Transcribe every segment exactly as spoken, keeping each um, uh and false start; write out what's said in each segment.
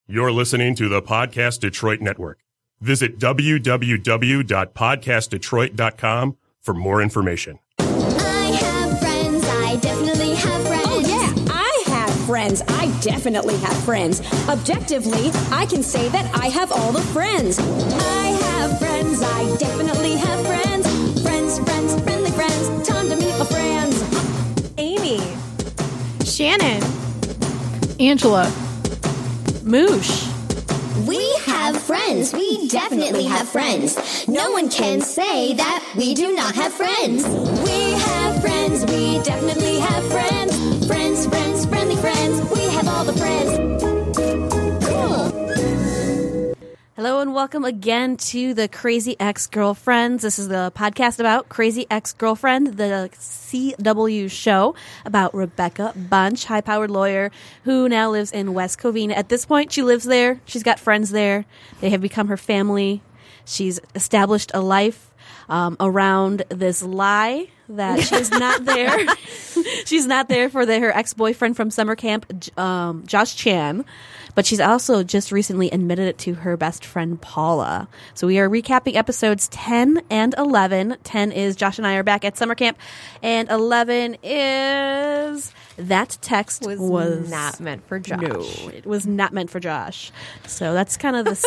You're listening to the Podcast Detroit Network. Visit w w w dot podcast detroit dot com for more information. I have friends. I definitely have friends. Oh, yeah. I have friends. I definitely have friends. Objectively, I can say that I have all the friends. I have friends. I definitely have friends. Friends, friends, friendly friends. Time to meet my friends. Amy. Shannon. Angela. Moosh. We have friends. We definitely have friends. No one can say that we do not have friends. We have friends. We definitely have friends. Friends, friends, friendly friends. We have all the friends. Cool. Hello and welcome again to the Crazy Ex-Girlfriends. This is the podcast about Crazy Ex-Girlfriend, the C W show about Rebecca Bunch, high-powered lawyer who now lives in West Covina. At this point, she lives there. She's got friends there. They have become her family. She's established a life um, around this lie that she's not there. She's not there for the, her ex-boyfriend from summer camp, um, Josh Chan. But she's also just recently admitted it to her best friend, Paula. So we are recapping episodes ten and eleven. ten is Josh and I are back at summer camp. And eleven is that text was, was not meant for Josh. No, it was not meant for Josh. So that's kind of the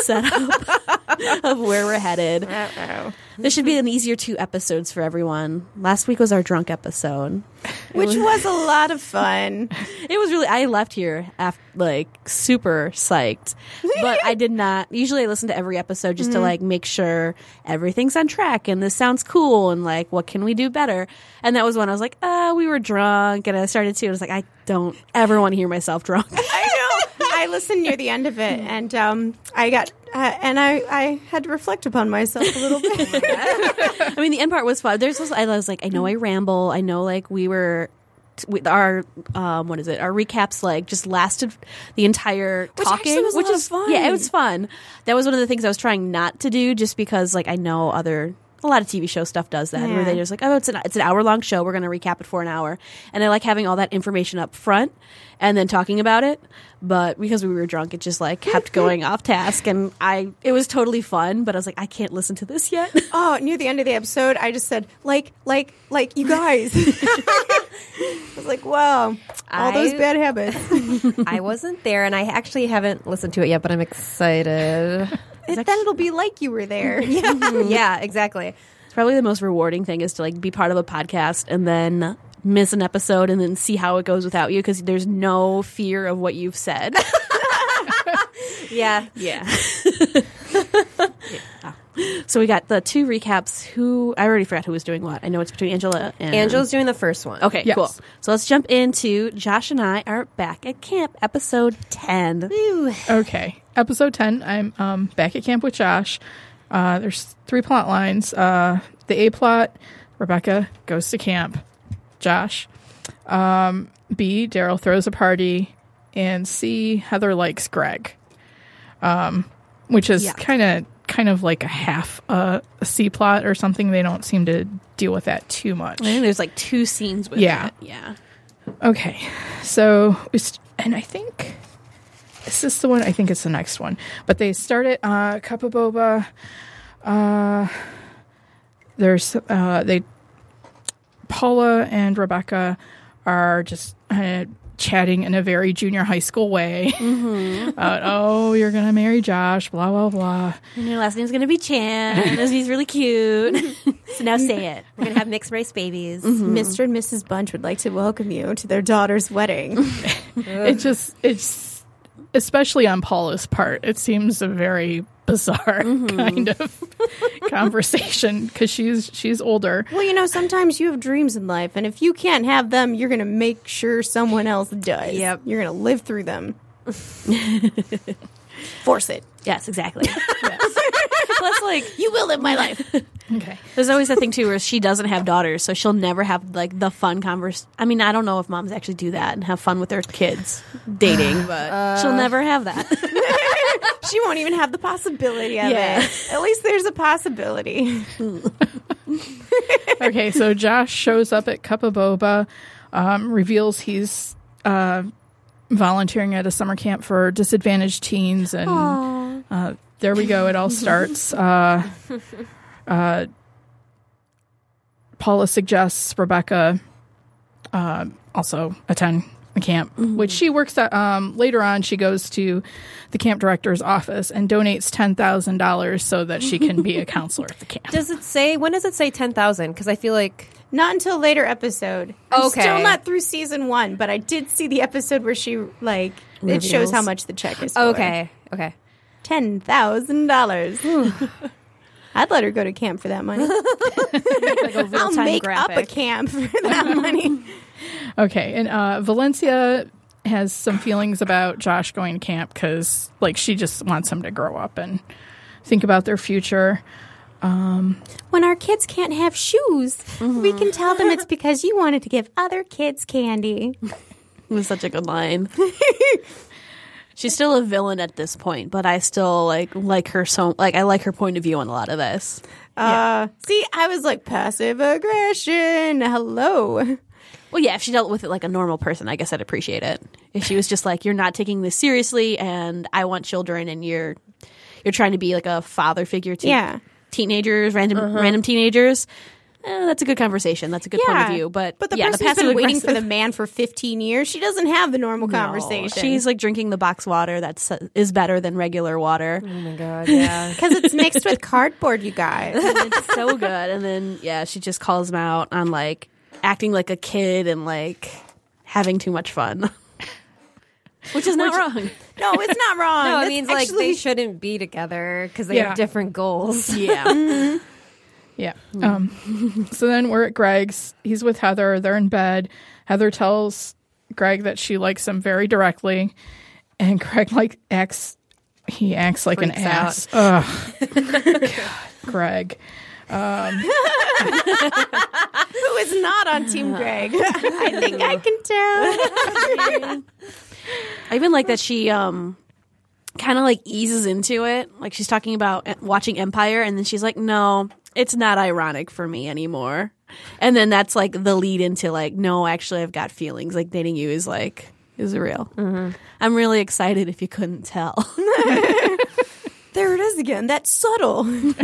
setup of where we're headed. Uh-oh. This should be an easier two episodes for everyone. Last week was our drunk episode. Which was, was a lot of fun. It was really, I left here after, like super psyched, but I did not. Usually I listen to every episode just mm-hmm. to like make sure everything's on track and this sounds cool and like what can we do better. And that was when I was like, ah, uh, we were drunk, and I started to. I was like, I don't ever want to hear myself drunk. I know. I listened near the end of it, and um, I got. Uh, and I, I had to reflect upon myself a little bit. I mean, the end part was fun. There's, I was like, I know I ramble. I know, like, we were, we, our, um, what is it? Our recaps, like, just lasted the entire which talking. Was which a lot is of fun. Yeah, it was fun. That was one of the things I was trying not to do just because, like, I know other... A lot of T V show stuff does that, yeah. where they just like, oh, it's an it's an hour long show. We're going to recap it for an hour, and I like having all that information up front and then talking about it. But because we were drunk, it just like kept going off task, and I it was totally fun. But I was like, I can't listen to this yet. Oh, near the end of the episode, I just said, like, like, like, you guys. I was like, wow, all I, those bad habits. I wasn't there, and I actually haven't listened to it yet, but I'm excited. It, then it'll be like you were there. Yeah, yeah, exactly. It's probably the most rewarding thing is to like be part of a podcast and then miss an episode and then see how it goes without you because there's no fear of what you've said. yeah, yeah. yeah. So we got the two recaps. Who I already forgot who was doing what. I know it's between Angela and Angela's doing the first one. Okay, yes. Cool. So let's jump into Josh and I are back at camp, episode ten. Woo. Okay, episode ten. I'm um, back at camp with Josh. Uh, there's three plot lines. Uh, the A plot: Rebecca goes to camp. Josh. Um, B. Daryl throws a party, and C. Heather likes Greg. Um, which is yeah. kind of. kind of like a half uh, a C plot or something. They don't seem to deal with that too much. I think there's like two scenes with yeah. it. Yeah. Okay. So, and I think, is this the one? I think it's the next one. But they start at uh, Cup of Boba. Uh, there's, uh, they, Paula and Rebecca are just uh, chatting in a very junior high school way. Mm-hmm. uh, oh, you're going to marry Josh, blah, blah, blah. And your last name's going to be Chan. He's really cute. So now say it. We're going to have mixed race babies. Mm-hmm. Mister and Missus Bunch would like to welcome you to their daughter's wedding. It just, it's, especially on Paula's part, it seems a very bizarre mm-hmm. kind of conversation because she's she's older. Well, you know, sometimes you have dreams in life, and if you can't have them, you're going to make sure someone else does. Yep. You're going to live through them. Force it. Yes, exactly. Yes. Plus, like, you will live my life. Okay. There's always that thing, too, where she doesn't have daughters, so she'll never have, like, the fun converse. I mean, I don't know if moms actually do that and have fun with their kids dating, but uh, she'll never have that. She won't even have the possibility of yeah. it. At least there's a possibility. Okay, so Josh shows up at Cup of Boba, um, reveals he's uh, volunteering at a summer camp for disadvantaged teens, and uh, there we go. It all starts. Uh, uh, Paula suggests Rebecca uh, also attend the camp, mm-hmm. which she works at. Um, later on, she goes to the camp director's office and donates ten thousand dollars so that she can be a counselor at the camp. Does it say, when does it say ten thousand? Because I feel like... Not until later episode. I'm okay. still not through season one, but I did see the episode where she, like, Reveals. It shows how much the check is for. Okay, okay. ten thousand dollars. I'd let her go to camp for that money. Like a I'll make graphic. up a camp for that money. Okay, and uh, Valencia has some feelings about Josh going to camp because, like, she just wants him to grow up and think about their future. Um, when our kids can't have shoes, mm-hmm. we can tell them it's because you wanted to give other kids candy. It was such a good line. She's still a villain at this point, but I still like like her so like I like her point of view on a lot of this. Uh, yeah. See, I was like passive aggression. Hello. Well, yeah, if she dealt with it like a normal person, I guess I'd appreciate it. If she was just like, you're not taking this seriously, and I want children, and you're you're trying to be like a father figure to yeah. teenagers, random uh-huh. random teenagers. Eh, that's a good conversation. That's a good yeah. point of view. But, but the yeah, person the who's been waiting aggressive- for the man for fifteen years, she doesn't have the normal no, conversation. She's like drinking the box water that's uh, is better than regular water. Oh my god, yeah. Because it's mixed with cardboard, you guys. And it's so good. And then, yeah, she just calls him out on like acting like a kid and like having too much fun. Which is not Which, wrong. No, it's not wrong. No, it That's means actually... like they shouldn't be together because they Yeah. have different goals. Yeah. mm-hmm. Yeah. Um, so then we're at Greg's. He's with Heather. They're in bed. Heather tells Greg that she likes him very directly, and Greg like acts. He acts like Freaks an ass. Ugh. God, Greg. Um, Who is not on Team Greg? I think I can tell. I even like that she um kind of like eases into it. Like she's talking about watching Empire, and then she's like, no, it's not ironic for me anymore. And then that's like the lead into like, no, actually I've got feelings. Like dating you is like, is real. Mm-hmm. I'm really excited if you couldn't tell. There it is again. That's subtle.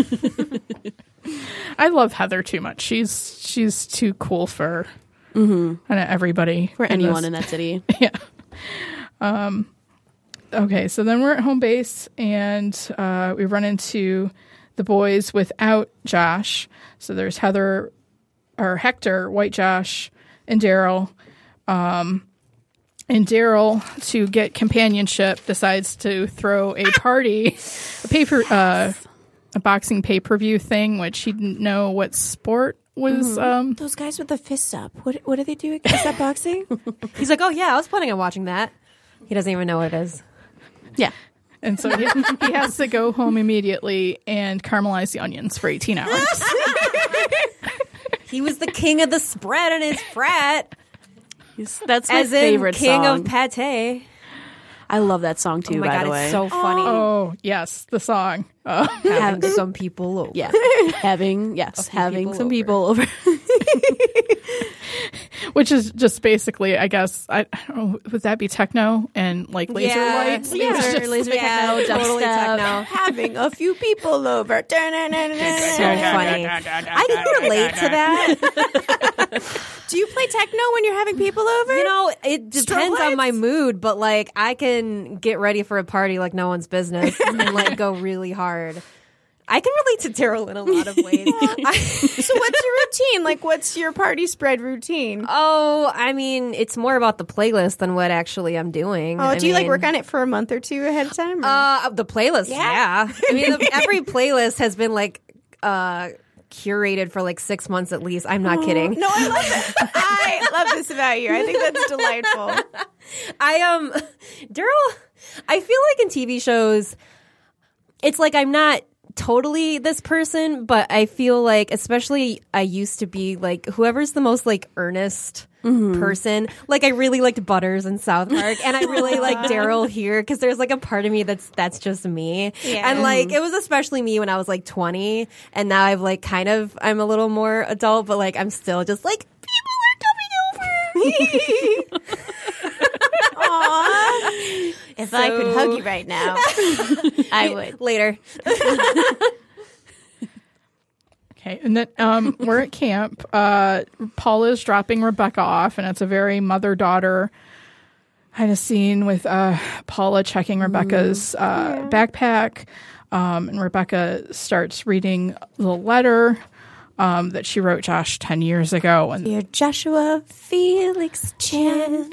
I love Heather too much. She's she's too cool for mm-hmm. kind of everybody. For in anyone this. in that city. Yeah. Um. Okay, so then we're at home base, and uh, we run into the boys without Josh. So there's Heather, or Hector, White Josh, and Daryl. Um, and Daryl, to get companionship, decides to throw a party, a paper, uh, a boxing pay per view thing, which he didn't know what sport was. Mm-hmm. Um, Those guys with the fists up. What what do they do? Is that boxing? He's like, oh yeah, I was planning on watching that. He doesn't even know what it is. Yeah. And so he, he has to go home immediately and caramelize the onions for eighteen hours. He was the king of the spread in his frat. He's, that's my As in favorite king song. of pate. I love that song too, Oh my by god, the way. it's so funny. Oh, yes, the song. Oh. Having some people over. Yeah. having, yes, having people some over. people over. Which is just basically, I guess, I, I don't know, would that be techno and like laser Yeah, lights? laser- It's just- laser yeah, techno, totally dubstep. techno. Having a few people over. So funny. I can relate to that. Do you play techno when you're having people over? You know, it depends on lights? my mood, but like I can get ready for a party like no one's business and like go really hard. I can relate to Daryl in a lot of ways. I, So what's your routine? Like, what's your party spread routine? oh, I mean, it's more about the playlist than what actually I'm doing. Oh, I do you like mean, work on it for a month or two ahead of time? or- Uh, the playlist, Yeah? yeah. I mean, the, every playlist has been like uh, curated for like six months at least. I'm not kidding. No, I love it. I love this about you. I think that's delightful. I um, Daryl. I feel like in T V shows, it's like I'm not totally this person, but I feel like, especially I used to be like whoever's the most like earnest Mm-hmm. person. Like I really liked Butters in South Park, and I really like Daryl here because there's like a part of me that's that's just me. Yeah. And like it was especially me when I was like twenty, and now I've like kind of I'm a little more adult, but like I'm still just like people are coming over. Aww. If So- I could hug you right now, I would. Later. Okay, and then um, we're at camp. Uh, Paula is dropping Rebecca off, and it's a very mother-daughter kind of scene with uh, Paula checking Rebecca's uh, backpack, um, and Rebecca starts reading the letter um, that she wrote Josh ten years ago. And Dear Joshua Felix Chan.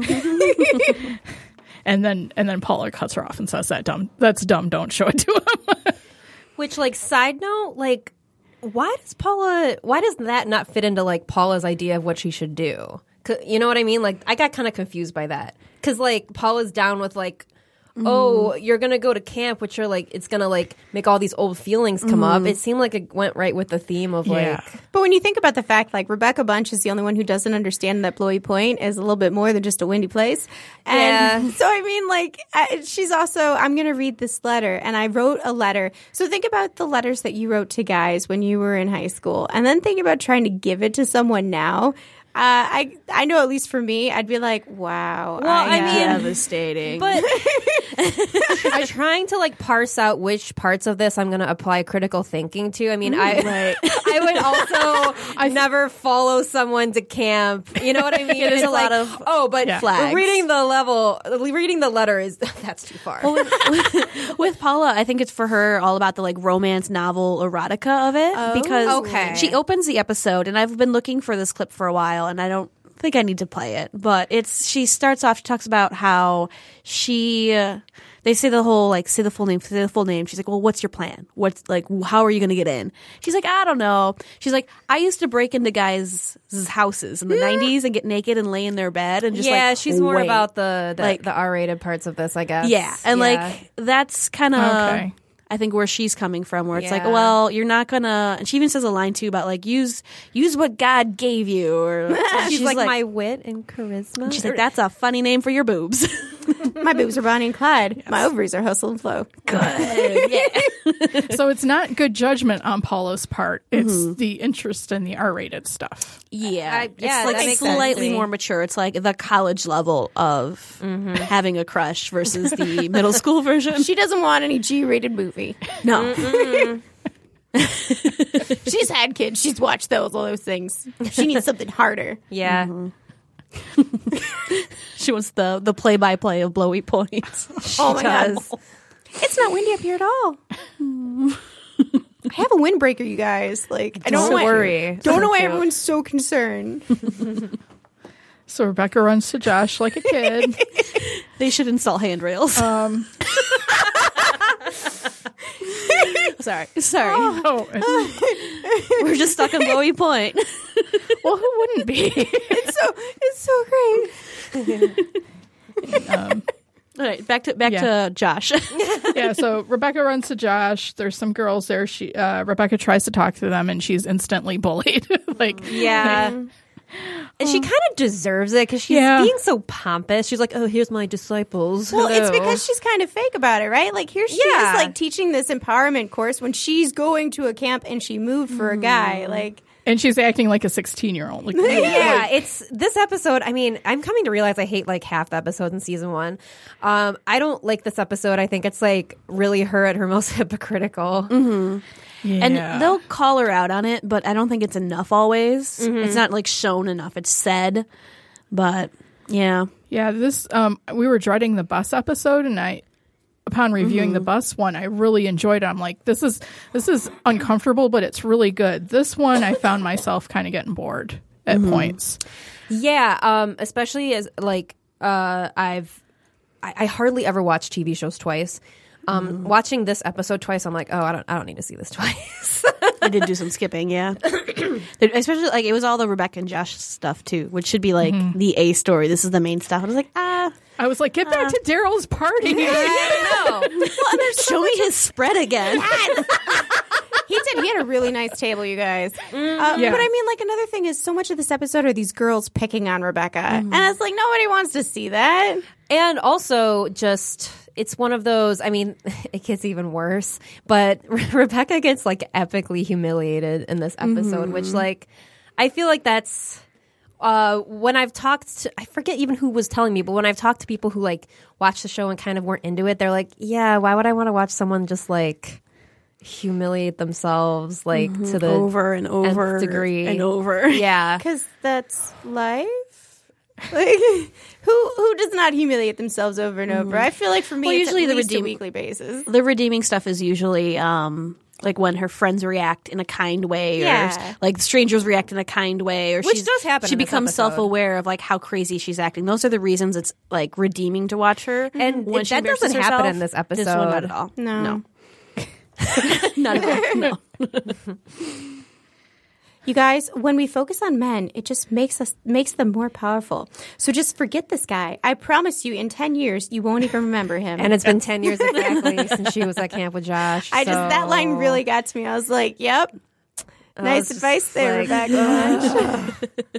and then and then Paula cuts her off and says, "That dumb, that's dumb. Don't show it to him." Which, like, side note, like, why does Paula, why does that not fit into, like, Paula's idea of what she should do? 'Cause- You know what I mean? Like, I got kind of confused by that. Because, like, Paula's down with, like, oh, you're going to go to camp, which you're, like, it's going to, like, make all these old feelings come up. It seemed like it went right with the theme of, like, Yeah. But when you think about the fact, like, Rebecca Bunch is the only one who doesn't understand that Blowy Point is a little bit more than just a windy place. And Yeah. so, I mean, like, I, she's also, I'm going to read this letter. And I wrote a letter. So think about the letters that you wrote to guys when you were in high school. And then think about trying to give it to someone now. Uh, I I know, at least for me, I'd be like, wow. Well, I mean- devastating. But I'm trying to like parse out which parts of this I'm going to apply critical thinking to. I mean, I I would also never follow someone to camp. You know what I mean? there's It's a lot like, of oh, but Yeah. flags. reading the level, reading the letter is that's too far. Well, with, with, with Paula, I think it's for her all about the like romance novel erotica of it because okay. she opens the episode, and I've been looking for this clip for a while, and I don't think I need to play it. But it's she starts off. She talks about how she. Uh, they say the whole like say the full name, say the full name. She's like, well, what's your plan? What's like, how are you going to get in? She's like, I don't know. She's like, I used to break into guys' houses in the nineties and get naked and lay in their bed and just yeah, like, she's more wait. about the the, Like- the R-rated parts of this, I guess. Yeah, and Yeah. like that's kind of Okay. I think where she's coming from, where it's like, Yeah. well, you're not gonna. And she even says a line too about like use use what God gave you, or she's, like, my wit and charisma. she's like that's a funny name for your boobs. My boobs are Bonnie and Clyde. My ovaries are Hustle and Flow. So it's not good judgment on Paula's part. It's the interest in the R-rated stuff. yeah, I- it's yeah, like that makes sense to slightly me. more mature. It's like the college level of having a crush versus the middle school version. She doesn't want any G-rated movie. No, She's had kids. She's watched those all those things. She needs something harder. yeah. she wants the the play by play of Blowy Points. Oh my god, does. it's not windy up here at all. I have a windbreaker, you guys. Like, I don't Don't know why- worry. Don't know So why cute. everyone's so concerned. So Rebecca runs to Josh like a kid. They should install handrails. Um, sorry, sorry. oh, and- We're just stuck on Blowy Point. well, who wouldn't be? It's so it's so great. um, All right, back to back Yeah. to Josh. yeah, so Rebecca runs to Josh. There's some girls there. She uh, Rebecca tries to talk to them, and she's instantly bullied. like, Yeah. And she kind of deserves it because she's Yeah. being so pompous. She's like, oh, here's my disciples. Well, it's Hello. because she's kind of fake about it, right? Like, here she Yeah. is, like, teaching this empowerment course when she's going to a camp and she moved for a guy. Like, and she's acting like a sixteen year old. Like, Yeah, it's this episode. I mean, I'm coming to realize I hate like half the episodes in season one. Um, I don't like this episode. I think it's like really her at her most hypocritical. yeah. And they'll call her out on it, but I don't think it's enough always. It's not like shown enough. It's said, but yeah. Yeah, this um we were dreading the bus episode, and I upon reviewing the bus one, I really enjoyed it. I'm like, this is this is uncomfortable, but it's really good. This one I found myself kind of getting bored at points. Yeah, um, especially as like uh, I've I, I hardly ever watch T V shows twice. Um, Watching this episode twice, I'm like, oh, I don't I don't need to see this twice. I did do some skipping, yeah. There- Especially like it was all the Rebecca and Josh stuff too, which should be like the A story. This is the main stuff. I was like, ah, I was like, get back to Daryl's party. I don't know. show me his spread again. he did. He had a really nice table, you guys. Uh, Yeah. But I mean, like, another thing is so much of this episode are these girls picking on Rebecca. And it's like, nobody wants to see that. And also, just it's one of those. I mean, it gets even worse. But Rebecca gets like epically humiliated in this episode, which like I feel like that's uh, when I've talked to, I forget even who was telling me, but when I've talked to people who like watched the show and kind of weren't into it, they're like, yeah, why would I want to watch someone just like humiliate themselves like mm-hmm. to the over and over nth degree and over? Yeah. Because that's life. Like, who who does not humiliate themselves over and over? I feel like for me, Well, it's usually at the least redeem- a weekly basis. The redeeming stuff is usually um, like when her friends react in a kind way, or Yeah. like strangers react in a kind way, or Which she's, does happen She in this becomes episode. self-aware of like how crazy she's acting. Those are the reasons it's like redeeming to watch her. And when it- she that embarrasses doesn't happen herself, in this This one, not episode. at all. No. no. Not at all. No. You guys, when we focus on men, it just makes us makes them more powerful. So just forget this guy. I promise you, in ten years, you won't even remember him. And it's been ten years exactly since she was at camp with Josh. I just so- that line really got to me. I was like, "Yep, I nice was advice just there, like, Rebecca."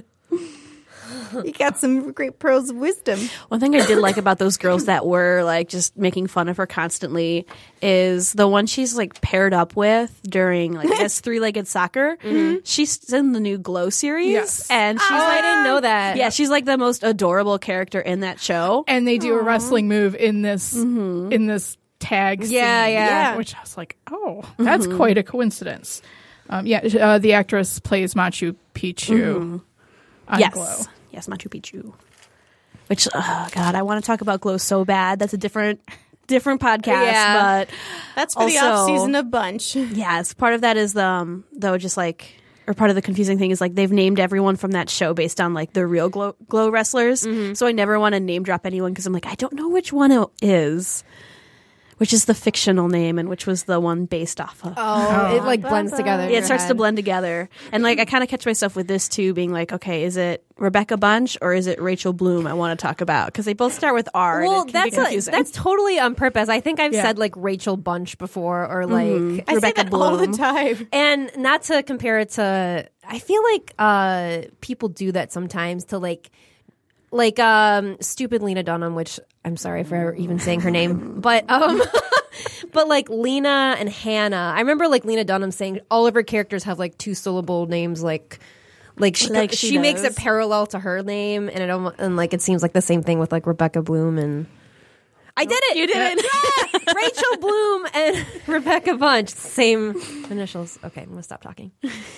You got some great pearls of wisdom. One thing I did like about those girls that were like just making fun of her constantly is the one she's like paired up with during like this three-legged soccer. She's in the new Glow series, Yes. and she's Oh, like, I didn't know that. yeah, she's like the most adorable character in that show. And they do a wrestling move in this in this tag scene. Yeah, yeah. Which I was like, oh, that's quite a coincidence. Um, yeah, uh, the actress plays Machu Picchu on yes, Glow. yes, Machu Picchu. Which, oh god, I want to talk about Glow so bad. That's a different, different podcast. Yeah. But That's for the Also- off season of Bunch. yes, part of that is the um, though just like, or part of the confusing thing is like they've named everyone from that show based on like the real Glow, glow wrestlers. So I never want to name drop anyone because I'm like I don't know which one it is, which is the fictional name and which was the one based off of. Oh, it like blends together. in Yeah, it your starts to head. blend together. And like I kind of catch myself with this too, being like, okay, is it Rebecca Bunch or is it Rachel Bloom I want to talk about? Because they both start with R. Well, and it can that's be a, confusing. that's totally on purpose. I think I've Yeah. said like Rachel Bunch before, or like, I Rebecca say that all the Bloom. time. and not to compare it to. I feel like uh, people do that sometimes to like, like um, stupid Lena Dunham, which I'm sorry for even saying her name, but um, but like Lena and Hannah. I remember like Lena Dunham saying all of her characters have like two syllable names, like. Like she, Like she, she makes does. it parallel to her name, and it almo- and like it seems like the same thing with like Rebecca Bloom and I did it. You did it. Yeah! Rachel Bloom and Rebecca Bunch, same initials. Okay, I'm gonna stop talking.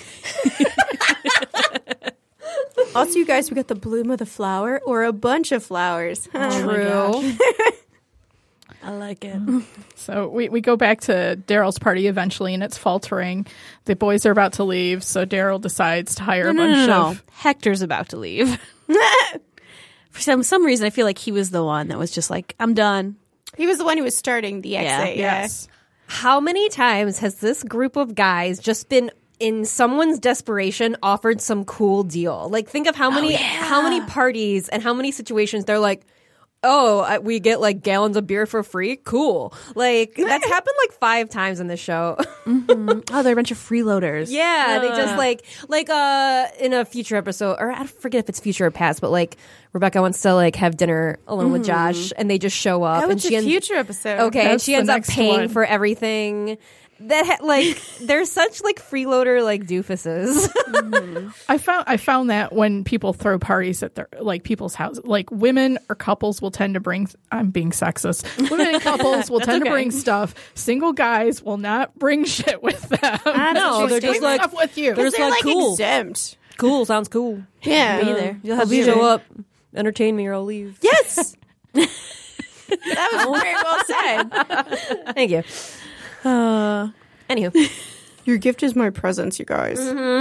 Also, you guys, we got the bloom of the flower or a bunch of flowers. True. I like it. So we, we go back to Daryl's party eventually, and it's faltering. The boys are about to leave, so Daryl decides to hire No, a no, bunch no, no. of. Hector's about to leave. For some some reason, I feel like he was the one that was just like, I'm done. He was the one who was starting the exit. Yeah. Yes. How many times has this group of guys just been in someone's desperation offered some cool deal? Like think of how many how many parties and how many situations they're like, oh, I- we get like gallons of beer for free. Cool. Like that's happened like five times in this show. Oh, they're a bunch of freeloaders. Yeah, they just like like uh in a future episode, or I forget if it's future or past, but like Rebecca wants to like have dinner alone with Josh, and they just show up, That and was she a ends, future episode. okay, and That's she the ends up next paying one. for everything. That ha- like they're such like freeloader like doofuses. I found I found that when people throw parties at their like people's houses, like women or couples will tend to bring. I'm being sexist. Women and couples will tend to bring stuff. Single guys will not bring shit with them. No, they're just Bring like- stuff with you. they're They're like, like cool. exempt. Cool, sounds cool. Yeah. Be there. You'll I'll have be beer. show up, entertain me, or I'll leave. Yes. That was very well said. Thank you. Uh, Anywho, Your gift is my presence, you guys.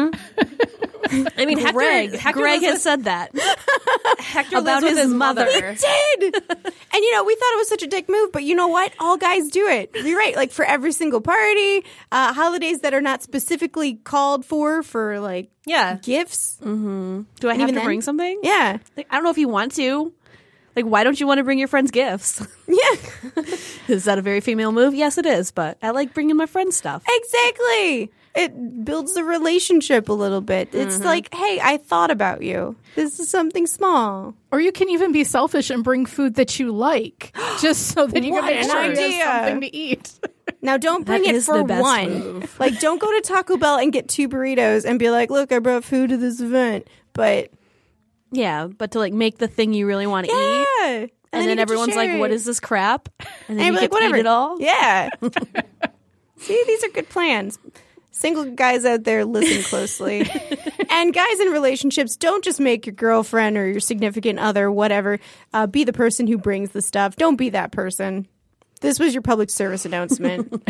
I mean, Hector, Greg, Hector Greg lives has with- said that Hector about lives with his mother. Did. And you know, we thought it was such a dick move, but you know what? All guys do it. You're right. Like for every single party, uh, holidays that are not specifically called for for like Yeah. gifts. Do I have even to then- bring something? Yeah. Like, I don't know if you want to. Like, why don't you want to bring your friends gifts? Yeah. Is that a very female move? Yes, it is. But I like bringing my friends stuff. Exactly. It builds the relationship a little bit. It's like, hey, I thought about you. This is something small. Or you can even be selfish and bring food that you like, just so that you What can make an sure you idea. have something to eat. Now, don't bring That it is for the best one. move. Like, don't go to Taco Bell and get two burritos and be like, look, I brought food to this event. But Yeah, but to like make the thing you really want to eat. Yeah. And, then then, you get to everyone's like, share what it. is this crap? And then And you you're get like, to whatever. eat it all. Yeah. See, these are good plans. Single guys out there, listen closely. And guys in relationships, don't just make your girlfriend or your significant other, whatever, uh, be the person who brings the stuff. Don't be that person. This was your public service announcement.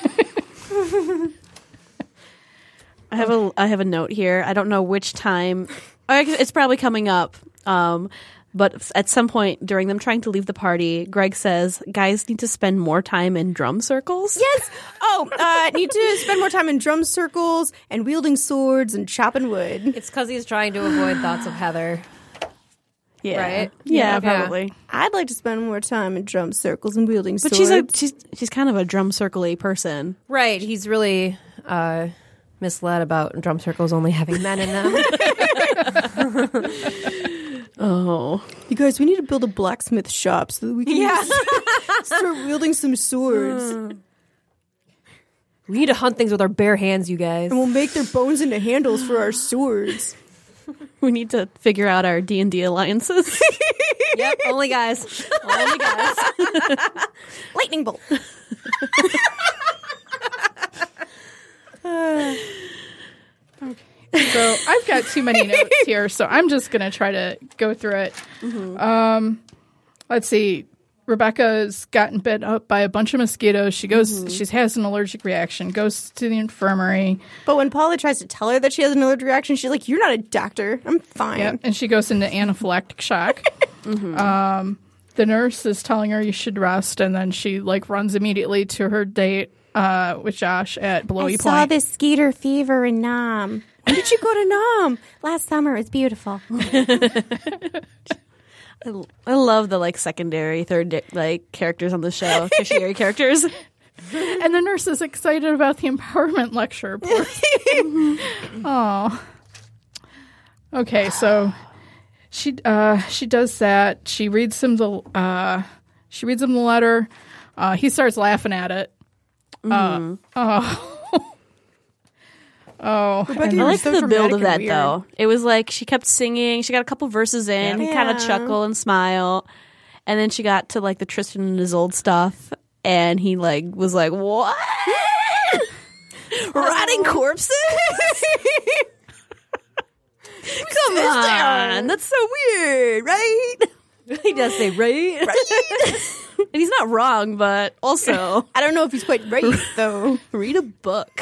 I have a I have a note here. I don't know which time. I guess It's probably coming up. Um, but at some point during them trying to leave the party, Greg says, guys need to spend more time in drum circles. Yes. Oh, uh, need to spend more time in drum circles and wielding swords and chopping wood. It's because he's trying to avoid thoughts of Heather. Yeah. Right? Yeah, Yeah. probably. I'd like to spend more time in drum circles and wielding But swords. she's a she's she's kind of a drum circle-y person. Right. He's really uh, misled about drum circles only having men in them. Oh. You guys, we need to build a blacksmith shop so that we can Yeah. start wielding some swords. We need to hunt things with our bare hands, you guys. And we'll make their bones into handles for our swords. We need to figure out our D and D alliances. Yep, only guys. Only guys. Lightning bolt. So I've got too many notes here, so I'm just going to try to go through it. Um, let's see. Rebecca's gotten bit up by a bunch of mosquitoes. She goes. She has an allergic reaction. Goes to the infirmary. But when Paula tries to tell her that she has an allergic reaction, she's like, "You're not a doctor. I'm fine." Yep, and she goes into anaphylactic shock. Um, the nurse is telling her you should rest, and then she like runs immediately to her date uh, with Josh at Blowy I Point. saw this skeeter fever in Nam. When did you go to Nam? Last summer. It's beautiful. I, I love the like secondary, third like characters on the show, tertiary characters. And the nurse is excited about the empowerment lecture. Oh. Okay, so she uh, she does that. She reads him the uh, she reads him the letter. Uh, he starts laughing at it. Uh, oh. Oh, Rebecca, and you I were like so the build dramatic of and that weird. though. It was like she kept singing. She got a couple verses in. He kind of Yeah. chuckle and smile, and then she got to like the Tristan and Isolde stuff, and he like was like, "What? Rotting corpses? Come on, that's so weird, right?" He does say, right? And he's not wrong, but also I don't know if he's quite right, though. read a book.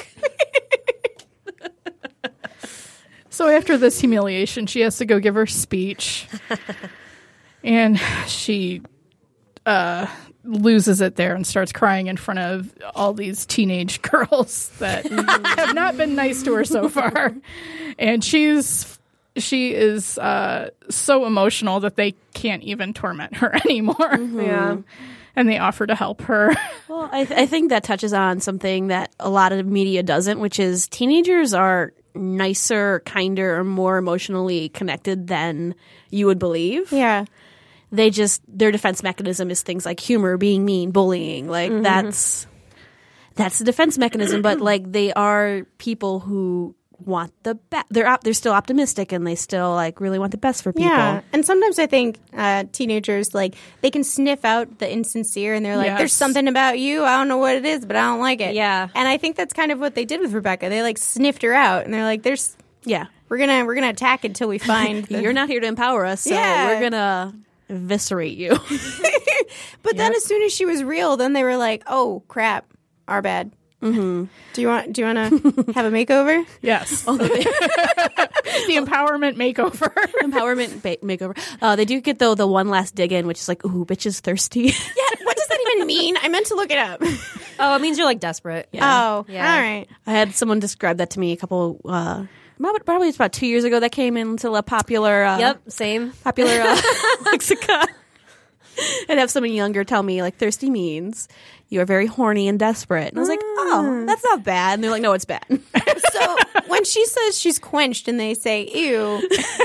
so after this humiliation, she has to go give her speech, and she uh, loses it there and starts crying in front of all these teenage girls that have not been nice to her so far, and she's she is uh, so emotional that they can't even torment her anymore. Yeah. And they offer to help her. Well, I, th- I think that touches on something that a lot of media doesn't, which is teenagers are nicer, kinder, or more emotionally connected than you would believe. Yeah. They just, their defense mechanism is things like humor, being mean, bullying. Like that's, that's the defense mechanism. But like they are people who want the best. They're op- they're still optimistic and they still like really want the best for people. Yeah. And sometimes I think uh, teenagers, like, they can sniff out the insincere and they're like, Yes. there's something about you. I don't know what it is, but I don't like it. Yeah. And I think that's kind of what they did with Rebecca. They, like, sniffed her out and they're like, there's, Yeah. we're going to, we're going to attack until we find the, You're not here to empower us, so Yeah. we're gonna eviscerate you. But then as soon as she was real, then they were like, oh, crap, our bad. Mm-hmm. Do you want? Do you want to have a makeover? Yes. The empowerment makeover. Empowerment ba- makeover. Uh, they do get though the one last dig in, which is like, ooh, bitch is thirsty. Yeah. What does that even mean? I meant to look it up. Oh, it means you're like desperate. Oh, Yeah. all right. I had someone describe that to me a couple. Uh, probably probably it's about two years ago. That came into a popular. Uh, Yep, same. Popular uh, lexicon. I'd have someone younger tell me like thirsty means you are very horny and desperate, and I was like, oh, that's not bad. And they're like, no, it's bad. So So when she says she's quenched and they say ew,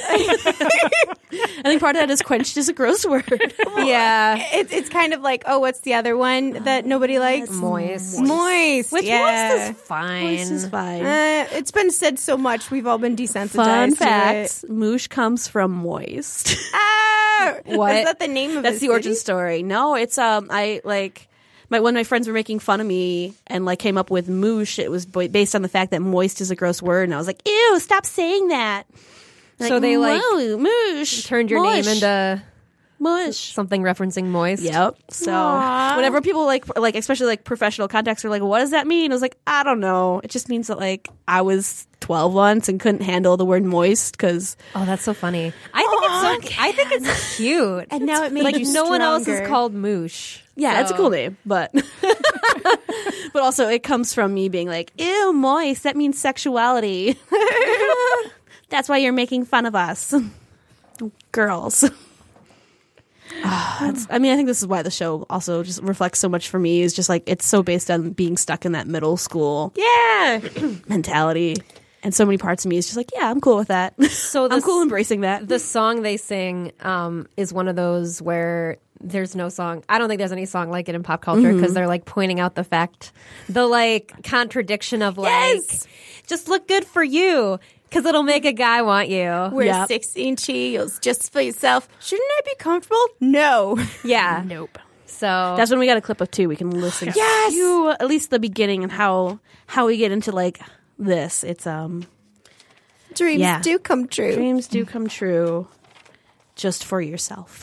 I think part of that is quenched is a gross word. Yeah. it, it's kind of like, oh, what's the other one that nobody likes? Moist. Moist. Which yeah. moist is fine. Moist is fine. Uh, it's been said so much, we've all been desensitized Fun to fact: it. moosh comes from moist. Ah, What? Is that the name of That's a the origin city? story. No, it's um, I like my when my friends were making fun of me and like came up with moosh. It was bo- based on the fact that moist is a gross word, and I was like, ew, stop saying that. So they, like, "Whoa, moosh Turned your mush, name into mush. something referencing moist. Yep. So Aw. whenever people like like especially like professional contacts are like, what does that mean? I was like, I don't know. It just means that like I was twelve once and couldn't handle the word moist because Oh, that's so funny. I think it's so, I think it's cute. And now it made like you no one else stronger. is called moosh. yeah, it's a So- cool name, but but also it comes from me being like, ew, moist. That means sexuality. That's why you're making fun of us, girls. Ah, that's- I mean, I think this is why the show also just reflects so much for me. Is just like it's so based on being stuck in that middle school Yeah. mentality, and so many parts of me is just like, yeah, I'm cool with that. So I'm this- cool embracing that. The song they sing um, is one of those where there's no song. I don't think there's any song like it in pop culture because they're like pointing out the fact, the like contradiction of like, Yes. just look good for you because it'll make a guy want you. Wear Yep. sixteen heels just for yourself. Shouldn't I be comfortable? No. Yeah. Nope. So That's when we got a clip of two. We can listen Yes! to at least the beginning and how how we get into like this. It's um Dreams Yeah. do come true. dreams do come true just for yourself.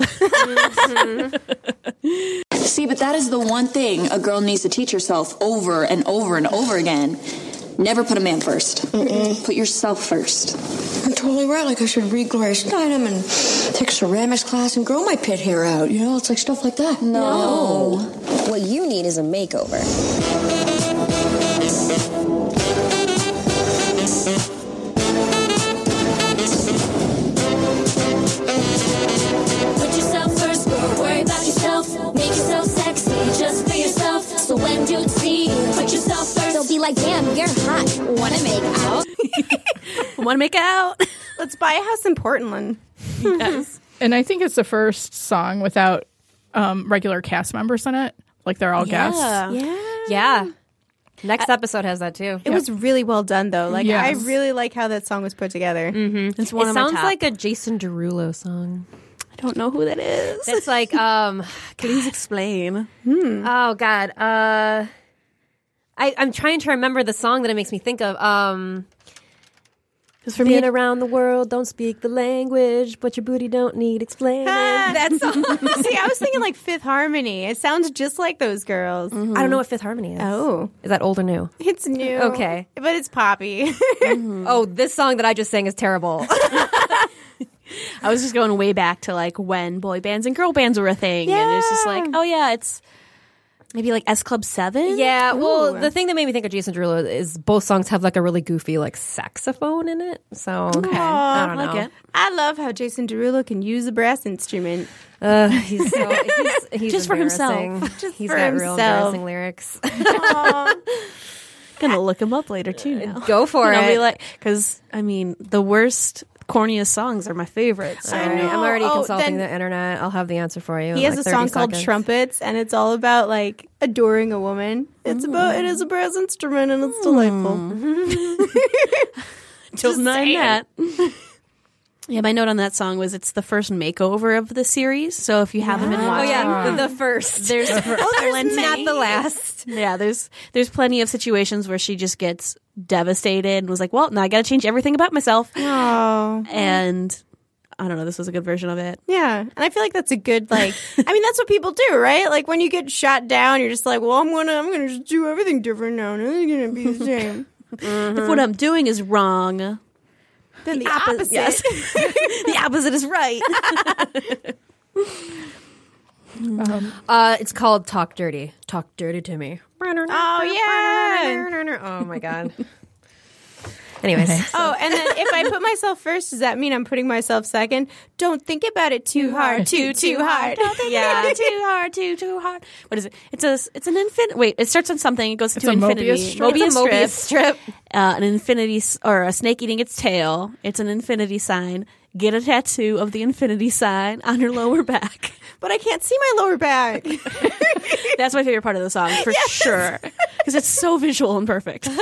See, but that is the one thing a girl needs to teach herself over and over and over again. Never put a man first. Put yourself first. You're totally right. Like I should read Gloria Steinem and take a ceramics class and grow my pit hair out. You know, it's like stuff like that. No. What you need is a makeover. Put yourself first, worry about yourself. Make yourself sexy just for yourself. So when dudes see you, put yourself first. They'll be like, damn, you're hot. Wanna make out? Want to make out? Let's buy a house in Portland. Yes. And I think it's the first song without um, regular cast members in it. Like they're all guests. Yeah. yeah. Next episode has that too. It was really well done, though. Like, Yes. I really like how that song was put together. It's one It of my sounds top. like a Jason Derulo song. I don't know who that is. It's like, um, Please explain. oh God, uh, I, I'm trying to remember the song that it makes me think of. Um, Because for me, Been around the world, don't speak the language, but your booty don't need explaining. That's See, I was thinking like Fifth Harmony. It sounds just like those girls. I don't know what Fifth Harmony is. Oh. Is that old or new? It's new. Okay. But it's poppy. Oh, this song that I just sang is terrible. I was just going way back to like when boy bands and girl bands were a thing, and it's just like, oh yeah, it's maybe like S Club Seven. Yeah, well, Ooh. the thing that made me think of Jason Derulo is both songs have like a really goofy like saxophone in it. So I don't I know. like it. I love how Jason Derulo can use a brass instrument. Uh, he's so he's, he's Just for himself. embarrassing. Just he's for got real himself. embarrassing lyrics. Gonna look him up later too. Now Go for And I'll it. be like, because I mean, the worst, corniest songs are my favorites. So. All right, I'm already Oh, consulting then- the internet. I'll have the answer for you. He in has like a song thirty called seconds. Trumpets, and it's all about like adoring a woman. It's about it is a brass instrument, and it's delightful. Don't mind that. Yeah, my note on that song was it's the first makeover of the series. So if you haven't been Oh watching, yeah, the, the first. there's, There's not the last. yeah, there's there's plenty of situations where she just gets devastated and was like, well, now I got to change everything about myself. Oh, And I don't know, this was a good version of it. yeah. And I feel like that's a good like. I mean, that's what people do, right? Like when you get shot down, you're just like, well, I'm gonna I'm gonna just do everything different now. Nothing's gonna be the same. If what I'm doing is wrong, Then the, oppo- opposite. yes. the opposite is right. Uh, it's called Talk Dirty. Talk Dirty to Me. Oh yeah. Oh my god. Anyways. Oh, and then if I put myself first, does that mean I'm putting myself second? Don't think about it too hard, too, too hard. Don't think Yeah. about it too hard, too, too hard. What is it? It's a, it's an infinite. Wait, it starts on something. It goes It's to a infinity. Mobius strip? It's a Mobius strip. Uh, an infinity, s- or a snake eating its tail. It's an infinity sign. Get a tattoo of the infinity sign on your lower back. But I can't see my lower back. That's my favorite part of the song, for sure. Because it's so visual and perfect. It's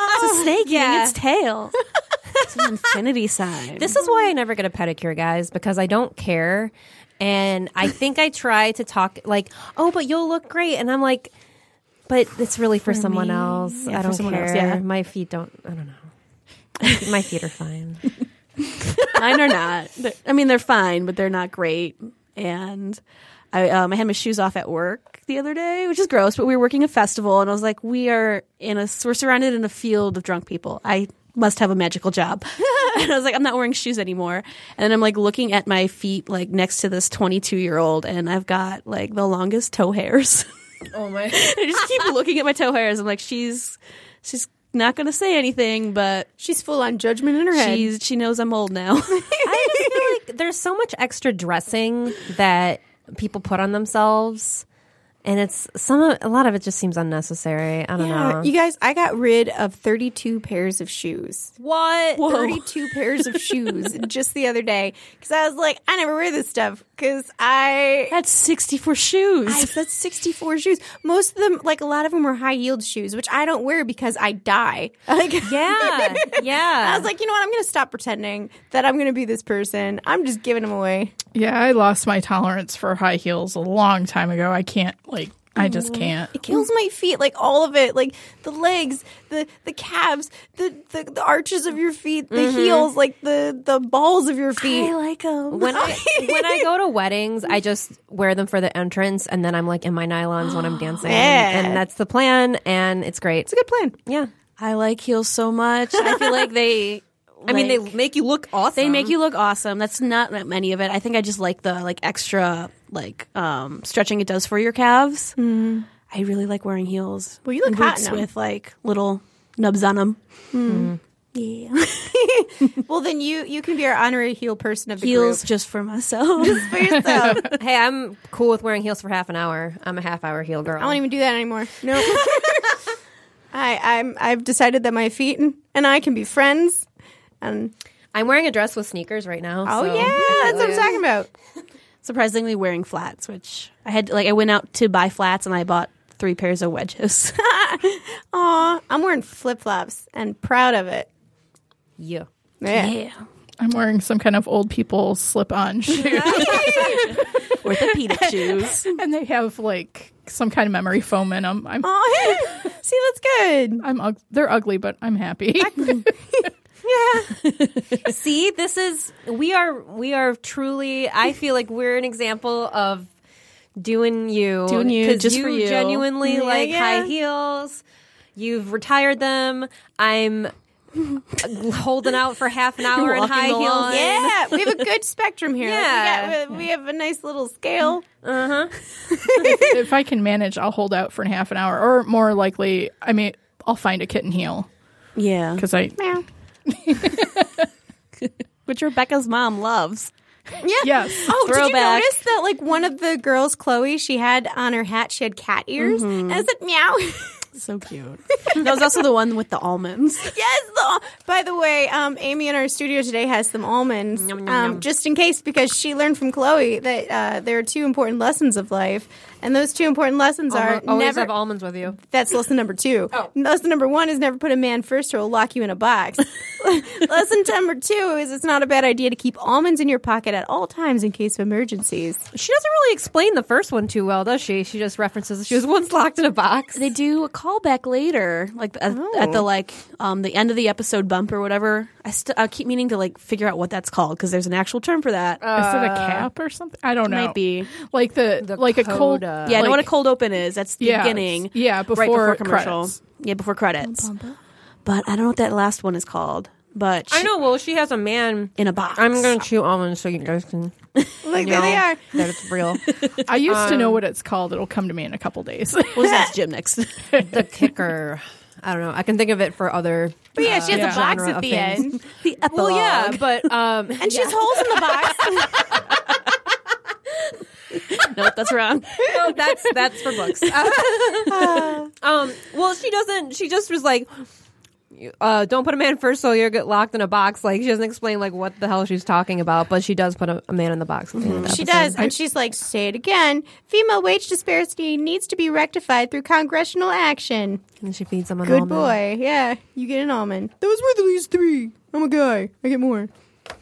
a snake yeah. eating its tail. It's an infinity sign. This is why I never get a pedicure, guys, because I don't care. And I think I try to talk like, oh, but you'll look great. And I'm like, but it's really for, For someone me. else. Yeah, I for don't someone care. else, yeah. My feet don't, I don't know. My feet are fine. Mine are not. They're- I mean, they're fine, but they're not great. And I, um, I had my shoes off at work the other day, which is gross. But we were working a festival, and I was like, "We are in a we're surrounded in a field of drunk people. I must have a magical job." And I was like, "I'm not wearing shoes anymore." And then I'm like looking at my feet, like next to this twenty-two year old, and I've got like the longest toe hairs. Oh my. I just keep looking at my toe hairs. I'm like, she's she's not going to say anything, but She's full on judgment in her head. she's she knows I'm old now. I just feel like there's so much extra dressing that people put on themselves. And it's some of, a lot of it just seems unnecessary. I don't Yeah, know. you guys, I got rid of thirty-two pairs of shoes. what? thirty-two pairs of shoes just the other day because I was like, I never wear this stuff because I. That's sixty-four shoes. I that's sixty-four shoes. Most of them, like a lot of them, were high heeled shoes, which I don't wear because I die. Like, Yeah. Yeah. I was like, you know what? I'm going to stop pretending that I'm going to be this person. I'm just giving them away. Yeah, I lost my tolerance for high heels a long time ago. I can't, like, I just can't. It kills my feet, like all of it, like the legs, the the calves, the the, the arches of your feet, the heels, like the the balls of your feet. I like them. when I when I go to weddings, I just wear them for the entrance, and then I'm like in my nylons when I'm dancing, Yeah. and that's the plan, and it's great. It's a good plan. Yeah, I like heels so much. I feel like they. I mean, they like, make you look awesome. they make you look awesome. That's not many of it. I think I just like the like extra like um stretching it does for your calves. Mm. I really like wearing heels. Well, you look and hot boots in 'em. with like little nubs on them. Mm. Yeah, Well, then you you can be our honorary heel person of the heels group. just for myself. For yourself. Hey, I'm cool with wearing heels for half an hour. I'm a half hour heel girl. I don't even do that anymore. No. I I'm I've decided that my feet and, and I can be friends. And I'm wearing a dress with sneakers right now. oh so- yeah, that's what I'm talking about. Surprisingly, wearing flats, which I had like I went out to buy flats and I bought three pairs of wedges. Aw, I'm wearing flip flops and proud of it. Yeah. Yeah. I'm wearing some kind of old people slip-on shoe, Orthopedic shoes. and they have like some kind of memory foam in them. I'm, Oh, see, that's good. I'm, ug- they're ugly, but I'm happy. See, this is we are we are truly. I feel like we're an example of doing you, Doing you, 'cause just you for you. genuinely Yeah, like yeah. high heels. You've retired them. I'm holding out for half an hour in Walking high the heels. line. Yeah, we have a good spectrum here. Yeah. we, got, we, we have a nice little scale. If I can manage, I'll hold out for half an hour, or more likely, I mean, I'll find a kitten heel Yeah, because I Meow. which Rebecca's mom loves. Yeah. yes. Oh, did you Throwback. notice that like one of the girls, Chloe, she had on her hat, she had cat ears, and it said meow. So cute. That was also the one with the almonds. Yes. The, by the way, um, Amy in our studio today has some almonds, Yum, yum, um, yum. just in case, because she learned from Chloe that uh, there are two important lessons of life, and those two important lessons are Always never. have almonds with you. That's lesson number two. Oh. Lesson number one is never put a man first or he'll lock you in a box. Lesson number two is it's not a bad idea to keep almonds in your pocket at all times in case of emergencies. She doesn't really explain the first one too well, does she? She just references she was once locked in a box. They do a callback later, like at, at the like um the end of the episode bump or whatever. I st- I keep meaning to like figure out what that's called because there's an actual term for that. Is it a cap or something? I don't know. Might be. like the, The like a cold. coda. Yeah, I know like- what a cold open is. That's the Yeah, beginning. yeah, right before before commercial. credits. Yeah, before credits. But I don't know what that last one is called. But I she- know. Well, she has a man in a box. I'm going to chew almonds so you guys can Like, know there they are. that it's real. I used to know what it's called. It'll come to me in a couple days. What is that, Jim? Next. The kicker. I don't know. I can think of it for other. But yeah, she has Yeah. a box genre at of the things. end. The epilogue. Well, yeah, but um, And she's holes in the box. Nope, that's wrong. no, that's that's for books. um, well, she doesn't. She just was like, uh, "Don't put a man first, so you'll get locked in a box." Like she doesn't explain like what the hell she's talking about, but she does put a, a man in the box. At the end of the She episode. does, and she's like, say it again. Female wage disparity needs to be rectified through congressional action. And she feeds him an Good almond. boy. Yeah, you get an almond. That was worth at least three. I'm a guy. I get more.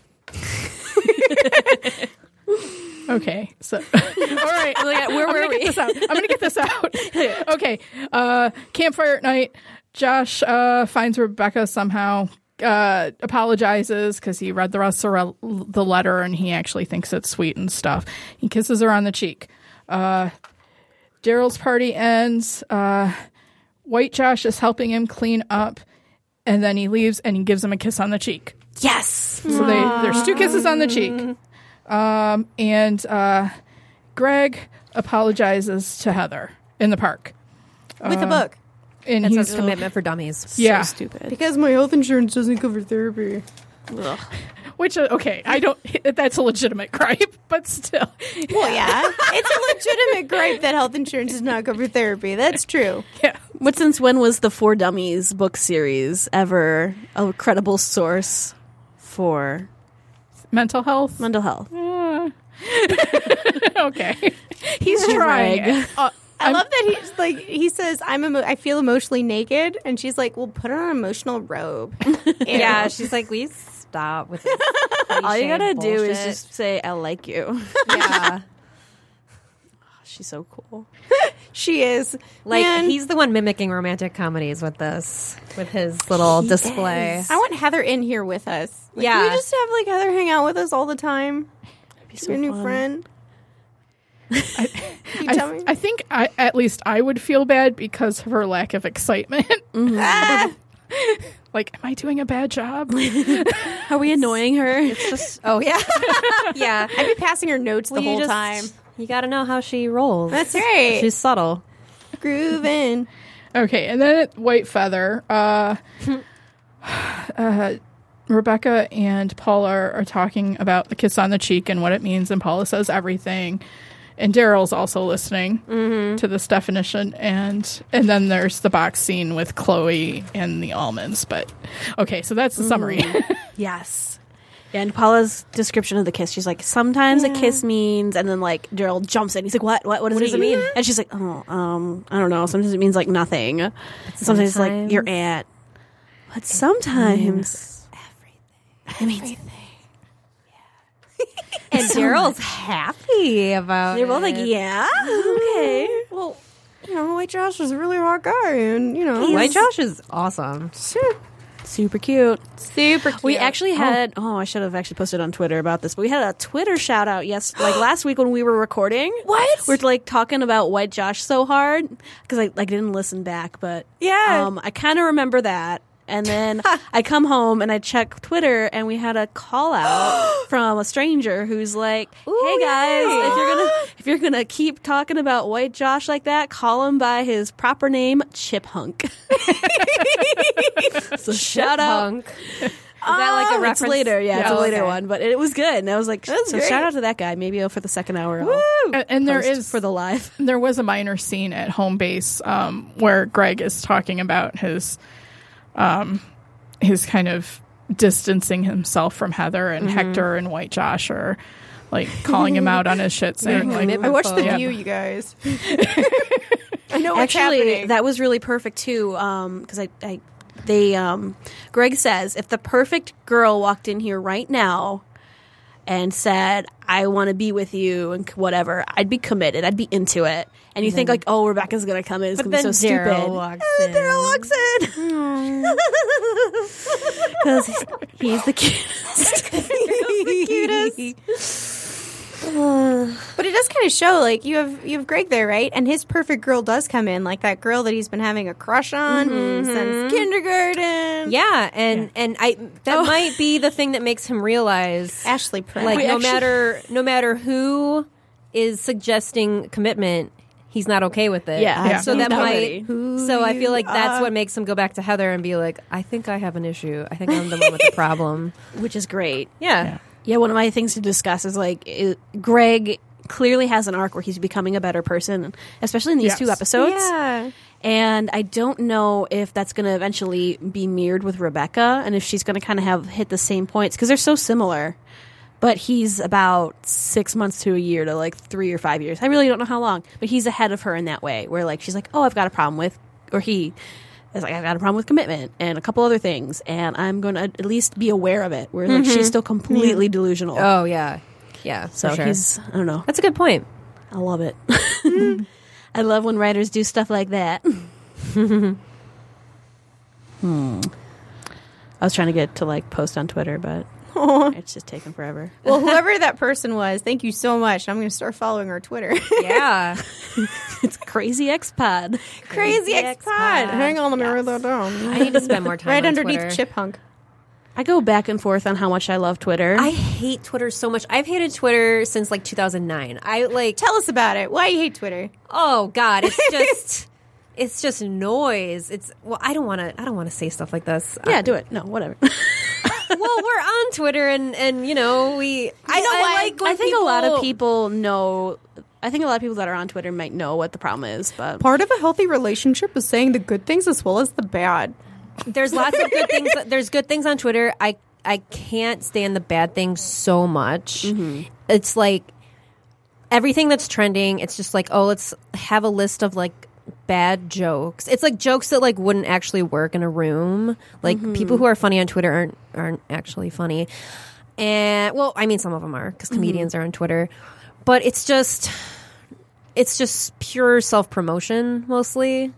Okay, so all right, where I'm were gonna we? get this out. I'm gonna get this out. Okay, uh, campfire at night. Josh uh, finds Rebecca somehow. Uh, apologizes because he read the rest of re- the letter and he actually thinks it's sweet and stuff. He kisses her on the cheek. Uh, Daryl's party ends. Uh, White Josh is helping him clean up, and then he leaves and he gives him a kiss on the cheek. Yes. So they, there's two kisses on the cheek. Um, and uh, Greg apologizes to Heather in the park. With a book. And That's he's a commitment for dummies. yeah, Stupid. Because my health insurance doesn't cover therapy. which uh, okay, I don't. That's a legitimate gripe, but still, Well, yeah. It's a legitimate gripe that health insurance does not cover therapy. That's true. yeah. But since when was the For Dummies book series ever a credible source for Mental health. mental health? Okay, he's trying. Greg. Uh, I I'm- love that he's like he says I'm emo- I feel emotionally naked, and she's like, "Well, put on an emotional robe." Yeah, she's like, "We stop with this." All you gotta cliche do is bullshit." just say, "I like you." yeah. She's so cool. she is Like Man, he's the one mimicking romantic comedies with this, with his little display. I want Heather in here with us. Like, Yeah. can we just have like Heather hang out with us all the time? Be so Your new fun. friend. I, You I, tell me. I think I, at least I would feel bad because of her lack of excitement. Ah! Like, am I doing a bad job? Are we annoying her? It's just, oh yeah, yeah. I'd be passing her notes Well, the you whole just- time. You got to know how she rolls. That's right. She's subtle. Grooving. Okay, and then at White Feather, uh, uh, Rebecca and Paula are, are talking about the kiss on the cheek and what it means, and Paula says everything. And Daryl's also listening to this definition, and and then there's the box scene with Chloe and the almonds. But okay, so that's the summary. Yes. And Paula's description of the kiss, she's like, sometimes a kiss means, and then like Daryl jumps in. He's like, what? What? What does, What it does it mean? mean? And she's like, oh, um, I don't know. Sometimes it means like nothing. Sometimes, it's like sometimes- you're at. But sometimes everything. It means And Daryl's happy about they're both like, it. yeah, okay. Well, you know, White Josh was a really hot guy, and you know, White Josh is awesome. Super cute. super cute. We actually had, oh, I should have actually posted on Twitter about this, but we had a Twitter shout out, yes, like last week when we were recording. What? We're like talking about White Josh so hard because I like didn't listen back, but Yeah. um, I kind of remember that. And then I come home and I check Twitter and we had a call out from a stranger who's like, "Hey guys, if you're gonna if you're gonna keep talking about White Josh like that, call him by his proper name, Chip Hunk." So shout out. Punk. Is that like a Oh, reference? it's later, yeah, it's Oh, a later okay. one, but it was good. And I was like, That's so great. shout out to that guy. Maybe for the second hour, I'll and, and there post is for the live. there was a minor scene at home base um, where Greg is talking about his um, his kind of distancing himself from Heather, and Hector and White Josh are like calling him out on his shit, saying like, commitment I watched The Yeah. View, you guys. I know what's Actually, happening. that was really perfect too, because I, I, they, um, Greg says, if the perfect girl walked in here right now and said, "I want to be with you," and whatever, I'd be committed. I'd be into it. And you think like, oh, Rebecca's gonna come in. It's But gonna be then so stupid. Daryl walks and then in. Daryl walks in because he's the cutest. the But it does kind of show, like, you have you have Greg there, right? And his perfect girl does come in, like that girl that he's been having a crush on since kindergarten. Yeah, and and I that might be the thing that makes him realize, Ashley Pratt. like, Wait, no actually- matter no matter who is suggesting commitment, he's not okay with it. Yeah. Yeah. So He's that not might. ready. So I feel like that's what makes him go back to Heather and be like, I think I have an issue. I think I'm the one with the problem. Which is great. Yeah. Yeah, one of my things to discuss is like it, Greg clearly has an arc where he's becoming a better person, especially in these Yes. two episodes. Yeah. And I don't know if that's going to eventually be mirrored with Rebecca and if she's going to kind of have hit the same points because they're so similar. But he's about six months to a year to like three or five years. I really don't know how long, but he's ahead of her in that way where like she's like, oh, I've got a problem with, or he is like, I've got a problem with commitment and a couple other things. And I'm going to at least be aware of it where like she's still completely delusional. Oh, yeah. Yeah. so for sure. he's, I don't know. That's a good point. I love it. I love when writers do stuff like that. hmm. I was trying to get to like post on Twitter, but it's just taking forever. Well, whoever that person was, thank you so much. I'm going to start following her Twitter. Yeah. It's Crazy X Pod. Crazy X Pod. Hang on, let me write that down. I need to spend more time Right on underneath Twitter. Chip Hunk. I go back and forth on how much I love Twitter. I hate Twitter so much. I've hated Twitter since like two thousand nine. I like. Tell us about it. Why you hate Twitter? Oh God, it's just. It's just noise. It's well, I don't want to. I don't want to say stuff like this. yeah, do it. No, whatever. Well, we're on Twitter, and and you know we. I, know I what? like. When I think a lot of people- people know. I think a lot of people that are on Twitter might know what the problem is, but Part of a healthy relationship is saying the good things as well as the bad. There's lots of good things. There's good things on Twitter. I I can't stand the bad things so much. It's like everything that's trending. It's just like, oh, let's have a list of like bad jokes. It's like jokes that like wouldn't actually work in a room. Like people who are funny on Twitter aren't aren't actually funny. And well, I mean, some of them are because comedians are on Twitter, but it's just it's just pure self promotion mostly.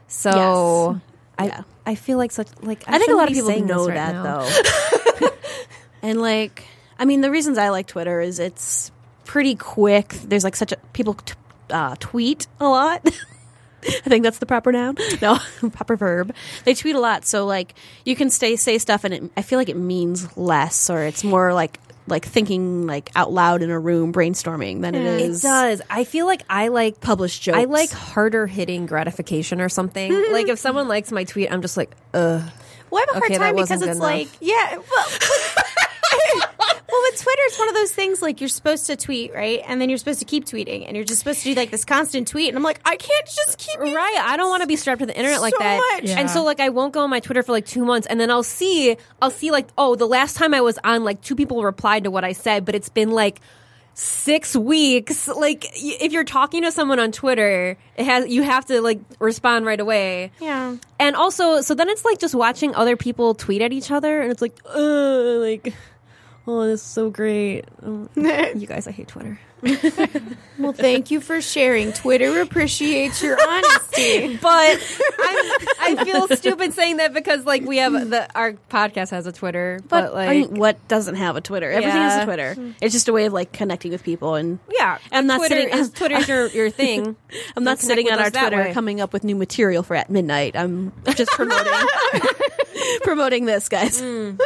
So I Yeah. I feel like such like I, I think a lot of shouldn't be people saying know this right that now. though. And like, I mean, the reasons I like Twitter is it's pretty quick. There's like such a people t- uh, tweet a lot. I think that's the proper noun. No, proper verb. They tweet a lot, so like you can stay say stuff, and it, I feel like it means less, or it's more like like thinking like out loud in a room, brainstorming than it It is. does. I feel like I like Published jokes. I like harder hitting gratification or something. Like if someone likes my tweet, I'm just like, ugh. Well, I have a hard Okay, that time because wasn't it's good like, enough. yeah. Well, well, with Twitter, it's one of those things like you're supposed to tweet, right? And then you're supposed to keep tweeting, and you're just supposed to do like this constant tweet. And I'm like, I can't just keep using Right. I don't want to be strapped to the internet like So that. much. Yeah. And so like I won't go on my Twitter for like two months and then I'll see I'll see like, oh, the last time I was on, like two people replied to what I said, but it's been like six weeks. Like y- if you're talking to someone on Twitter, it has you have to like respond right away. Yeah. And also, so then it's like just watching other people tweet at each other, and it's like, uh, like, oh, this is so great. Um, you guys, I hate Twitter. Well, thank you for sharing. Twitter appreciates your honesty. But I'm, I feel stupid saying that because like we have the our podcast has a Twitter, but, But like I mean, what doesn't have a Twitter? Everything has Yeah. a Twitter. It's just a way of like connecting with people, and yeah, I'm not Twitter sitting- is Twitter's your your thing. I'm not Connect sitting with on us our that Twitter way. coming up with new material for at midnight. I'm just promoting promoting this, guys. Mm.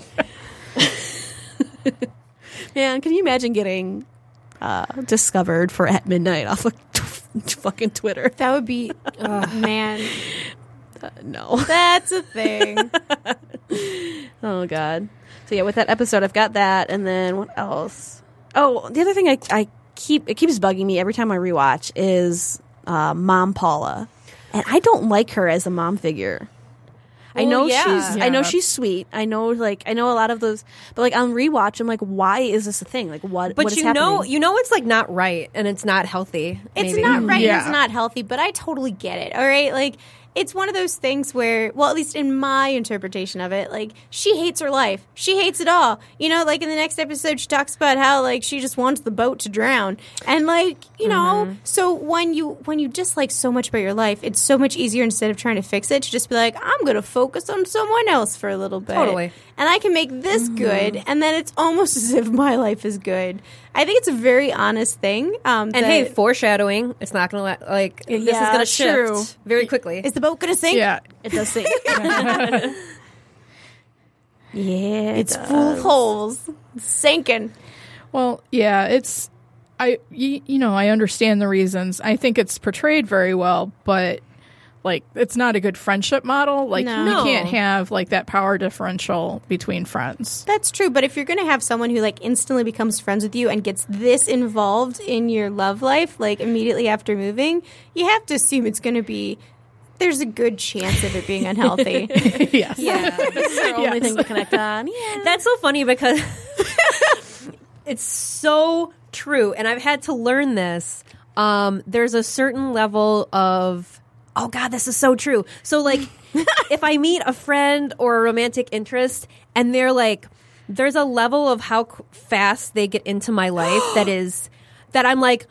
Man, can you imagine getting uh, discovered for at midnight off of t- fucking Twitter? That would be, oh, man, Uh, no. that's a thing. Oh God. So yeah, with that episode, I've got that, and then what else? Oh, the other thing I, I keep it keeps bugging me every time I rewatch is uh, Mom Paula, and I don't like her as a mom figure. I Well, know yeah. she's Yeah, I know that's- she's sweet. I know like I know a lot of those, but like on rewatch, I'm like, why is this a thing? Like what? But what is you know, happening? you know, it's like not right and it's not healthy. It's maybe. not right. Yeah. It's not healthy, but I totally get it. All right. Like, it's one of those things where, well, at least in my interpretation of it, like, she hates her life. She hates it all. You know, like in the next episode, she talks about how, like, she just wants the boat to drown. And, like, you know, so when you, when you dislike so much about your life, it's so much easier instead of trying to fix it to just be like, I'm going to focus on someone else for a little bit. Totally. And I can make this good. And then it's almost as if my life is good. I think it's a very honest thing. Um, And that- hey, foreshadowing, it's not going to like this is Yeah, going to shift true. very quickly. is the boat going to sink? Yeah. it does sink. yeah, It's it full of holes. Sinking. Well, yeah, it's. I, you, you know, I understand the reasons. I think it's portrayed very well, but like, it's not a good friendship model. Like, No. you No. can't have like that power differential between friends. That's true, but if you're going to have someone who like instantly becomes friends with you and gets this involved in your love life, like immediately after moving, you have to assume it's going to be. There's a good chance of it being unhealthy. Yes. Yeah. This is our only Yes. thing to connect on. Yeah. That's so funny because it's so true. And I've had to learn this. Um, there's a certain level of, oh God, this is so true. So like, if I meet a friend or a romantic interest and they're like, there's a level of how c- fast they get into my life that is, that I'm like,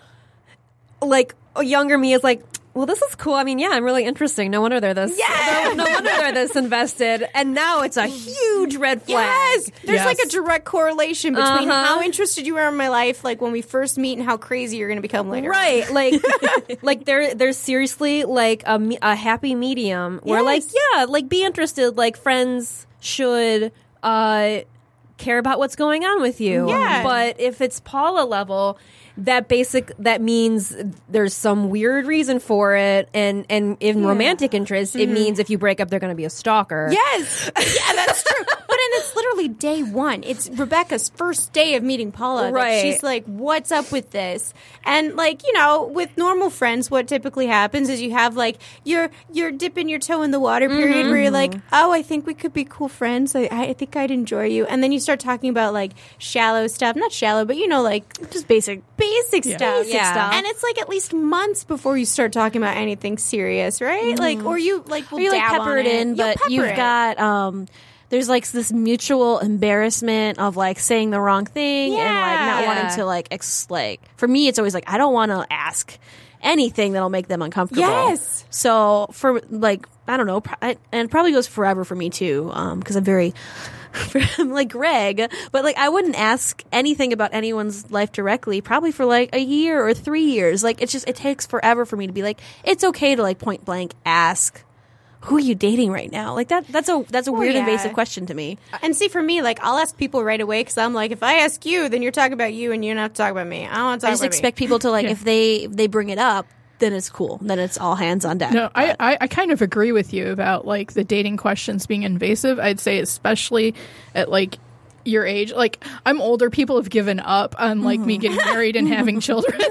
like a younger me is like, well, this is cool. I mean, yeah, I'm really interesting. No wonder they're this. Yeah. No, no wonder they're this invested. And now it's a huge red flag. Yes, there's Yes. like a direct correlation between Uh-huh. how interested you are in my life, like when we first meet, and how crazy you're going to become later. Right, like, like there, there's seriously like a, me- a happy medium where, like, Yes. yeah, like be interested. Like friends should uh, care about what's going on with you. Yeah. But if it's Paula level, that basic that means there's some weird reason for it, and and in romantic interest, it means if you break up, they're going to be a stalker. Yes, yeah, that's true. But and it's literally day one. It's Rebecca's first day of meeting Paula. that Right. She's like, "What's up with this?" And like you know, with normal friends, what typically happens is you have like you're you're dipping your toe in the water period where you're like, "Oh, I think we could be cool friends. I, I think I'd enjoy you." And then you start talking about like shallow stuff, not shallow, but you know, like Just basic. basic stuff. Basic Yeah. stuff. And it's like at least months before you start talking about anything serious, right? Like, or you like will Or you like dab pepper on it in, You'll but pepper you've it. got um there's like this mutual embarrassment of like saying the wrong thing and like not Yeah. wanting to like ex- like for me it's always like I don't want to ask anything that'll make them uncomfortable. Yes. So for like I don't know, pr- I, and it probably goes forever for me too, um, because I'm very I'm like Greg, but like I wouldn't ask anything about anyone's life directly, probably for like a year or three years. Like it's just it takes forever for me to be like it's okay to like point blank ask who are you dating right now? Like that that's a that's a weird yeah. invasive question to me. And see, for me, like I'll ask people right away because I'm like, if I ask you, then you're talking about you, and you don't have to talk about me. I don't want to talk I just about expect people to like if they if they bring it up, then it's cool. Then it's all hands on deck. No, I, I, I kind of agree with you about like the dating questions being invasive. I'd say especially at like your age. Like I'm older, people have given up on like me getting married and having children.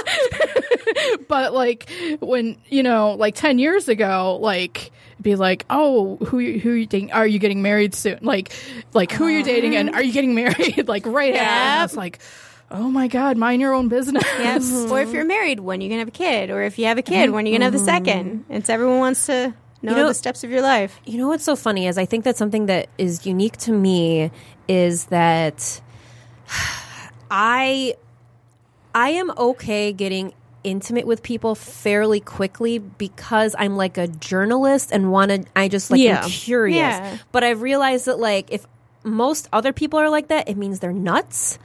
But like when, you know, like ten years ago, like be like, oh, who you- who you dating? Are you getting married soon? Like like who are you dating and are you getting married? Like right after. And it's like, oh my God, mind your own business. Yes. Or if you're married, when you gonna have a kid? Or if you have a kid, when you gonna have the second? It's everyone wants to know, You know- the steps of your life. You know what's so funny is I think that something that is unique to me is that I I am okay getting intimate with people fairly quickly because I'm like a journalist and want to I just like Yeah. am curious. Yeah. But I've realized that like if most other people are like that, it means they're nuts.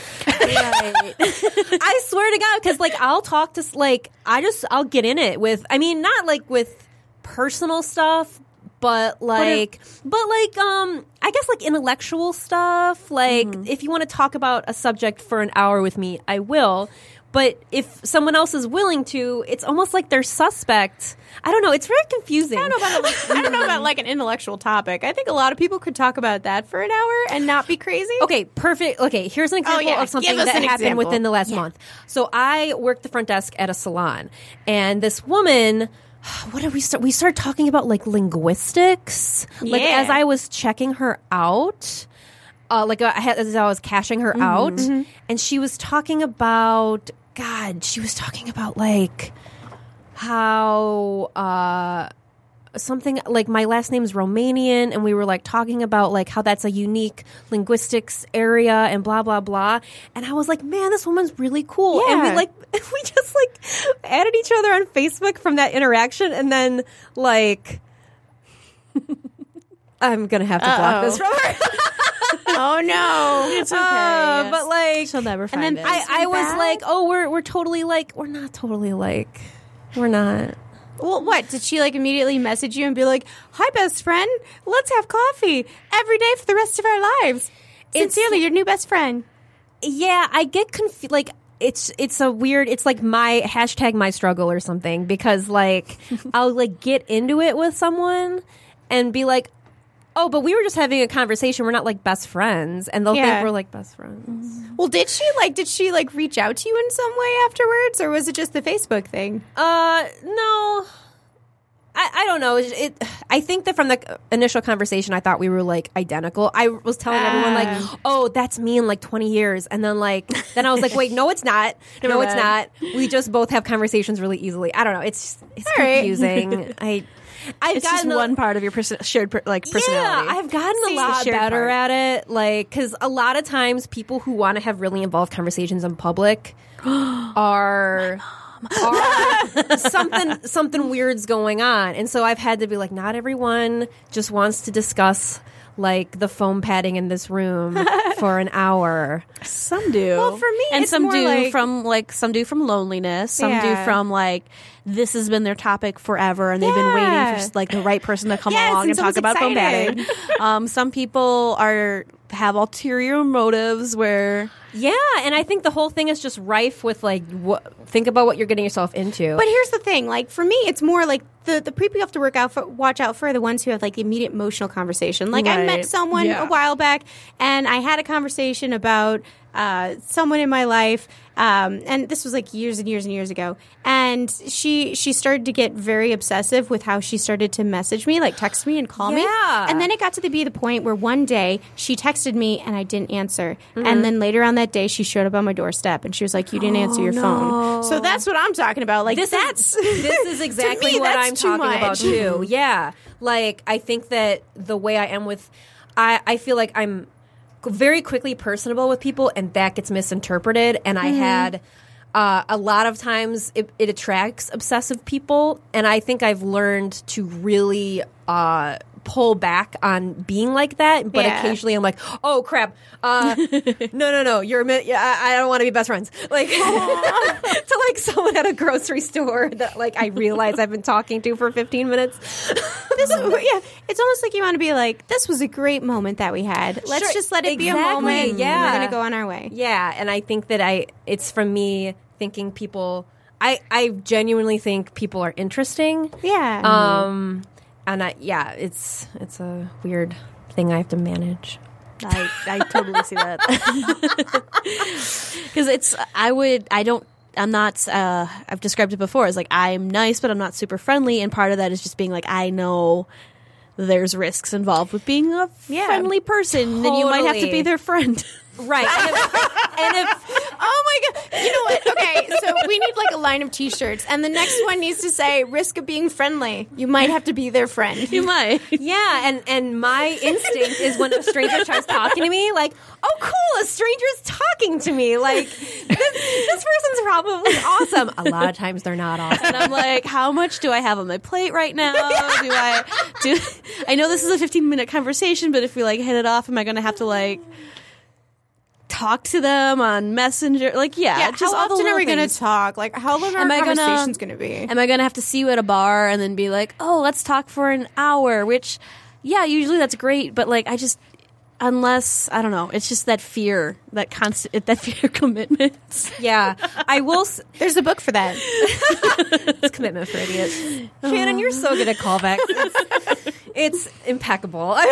I swear to God, because like I'll talk to s- like I just I'll get in it with. I mean, not like with personal stuff, but like, but, like, um, I guess like intellectual stuff. Like, if you want to talk about a subject for an hour with me, I will. But if someone else is willing to, it's almost like they're suspect. I don't know. It's very confusing. I don't know about a, I don't know about like an intellectual topic. I think a lot of people could talk about that for an hour and not be crazy. Okay, perfect. Okay, here's an example yeah. of something Give us that an happened example. within the last month. So I worked the front desk at a salon, and this woman, what did we start? We started talking about like linguistics. Like Yeah. as I was checking her out, uh, like uh, I had, as I was cashing her out, and she was talking about God. She was talking about like how. Uh, something like my last name's Romanian, and we were like talking about like how that's a unique linguistics area and blah blah blah. And I was like, man, this woman's really cool. And we Yeah. like we just like added each other on Facebook from that interaction, and then like I'm gonna have to block Uh-oh. this from her. Oh no. It's okay. Uh, yes. but like she'll never find then it. I, I was bad? like, oh, we're we're totally like we're not totally like we're not. Well, what? Did she like immediately message you and be like, "Hi, best friend, let's have coffee every day for the rest of our lives"? It's- Sincerely, your new best friend. Yeah, I get confused. Like, it's it's a weird. It's like my hashtag my struggle or something because like I'll like get into it with someone and be like, oh, but we were just having a conversation. We're not like best friends, and they'll Yeah. think we're like best friends. Well, did she like? Did she like reach out to you in some way afterwards, or was it just the Facebook thing? Uh, no. I, I don't know. It, it. I think that from the initial conversation, I thought we were like identical. I was telling everyone like, "Oh, that's me in like twenty years," and then like, then I was like, "Wait, no, it's not. No, it's not. We just both have conversations really easily." I don't know. It's it's All right. confusing. I. I've It's just gotten a- one part of your perso- shared per- like personality. Yeah, I've gotten See, a the lot shared better part. at it. Like, because a lot of times people who want to have really involved conversations in public are. are something something weird's going on, and so I've had to be like, not everyone just wants to discuss like the foam padding in this room for an hour. Some do. Well, for me, and it's some more do like- from like some do from loneliness. Some Yeah. do from like this has been their topic forever, and they've been Yeah. waiting for like the right person to come Yes, along and and talk someone's about foam excited. padding. Um, some people are have ulterior motives where Yeah, and I think the whole thing is just rife with like, what, think about what you're getting yourself into. But here's the thing: like for me, it's more like the the people you have to work out for, watch out for, are the ones who have like the immediate emotional conversation. Like I met Right. someone Yeah. a while back, and I had a conversation about uh, someone in my life, um, and this was like years and years and years ago. And she she started to get very obsessive with how she started to message me, like text me and call me. Yeah. And then it got to the, be the point where one day she texted me and I didn't answer, and then later on that day she showed up on my doorstep and she was like, "You didn't answer your phone." So that's what I'm talking about. Like this that's is this is exactly me, what that's I'm too talking much. about too. Yeah, like I think that the way I am with, I I feel like I'm very quickly personable with people, and that gets misinterpreted. And I had uh, a lot of times it, it attracts obsessive people, and I think I've learned to really. Uh, pull back on being like that, but Yeah. occasionally I'm like, oh crap, uh, no, no, no, you're a mi- yeah, I, I don't want to be best friends. Like to like someone at a grocery store that like I realize I've been talking to for fifteen minutes. This is, yeah, it's almost like you want to be like, this was a great moment that we had. Let's Sure, just let it be a exactly, moment. and yeah. we're gonna go on our way. Yeah, and I think that I it's from me thinking people. I I genuinely think people are interesting. Yeah. Um, and I yeah, it's it's a weird thing I have to manage. I, I totally see that. Because it's, I would, I don't, I'm not, uh, I've described it before as like, I'm nice, but I'm not super friendly. And part of that is just being like, I know there's risks involved with being a Yeah. friendly person. Then you might have to Totally. be their friend. Right. And if, and if Oh my god! You know what? Okay, so we need like a line of T-shirts, and the next one needs to say "risk of being friendly." You might have to be their friend. You might. yeah, and and my instinct is when a stranger starts talking to me, like, oh, cool, a stranger's talking to me. Like, this, this person's probably awesome. A lot of times they're not awesome. And I'm like, how much do I have on my plate right now? Do I do? I know this is a fifteen minute conversation, but if we like hit it off, am I going to have to like talk to them on Messenger? Like, yeah, Yeah, just how all the often are little we going to things. talk? Like, how long are Am our I gonna- conversations going to be? Am I going to have to see you at a bar and then be like, oh, let's talk for an hour? Which, yeah, usually that's great, but like, I just, unless, I don't know, it's just that fear, that constant, that fear of commitments. Yeah, I will. S- There's a book for that. it's commitment for idiots. Shannon, you're so good at callbacks. It's, it's impeccable. Well,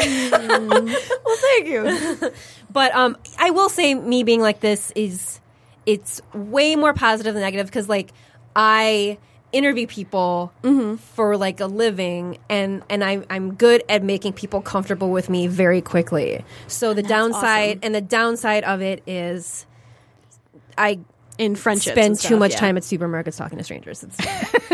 thank you. But um, I will say, me being like this is it's way more positive than negative because like I interview people for like a living, and and I'm I'm good at making people comfortable with me very quickly. So the downside awesome. and the downside of it is I In friendships. spend and too stuff, much yeah. time at supermarkets talking to strangers. It's,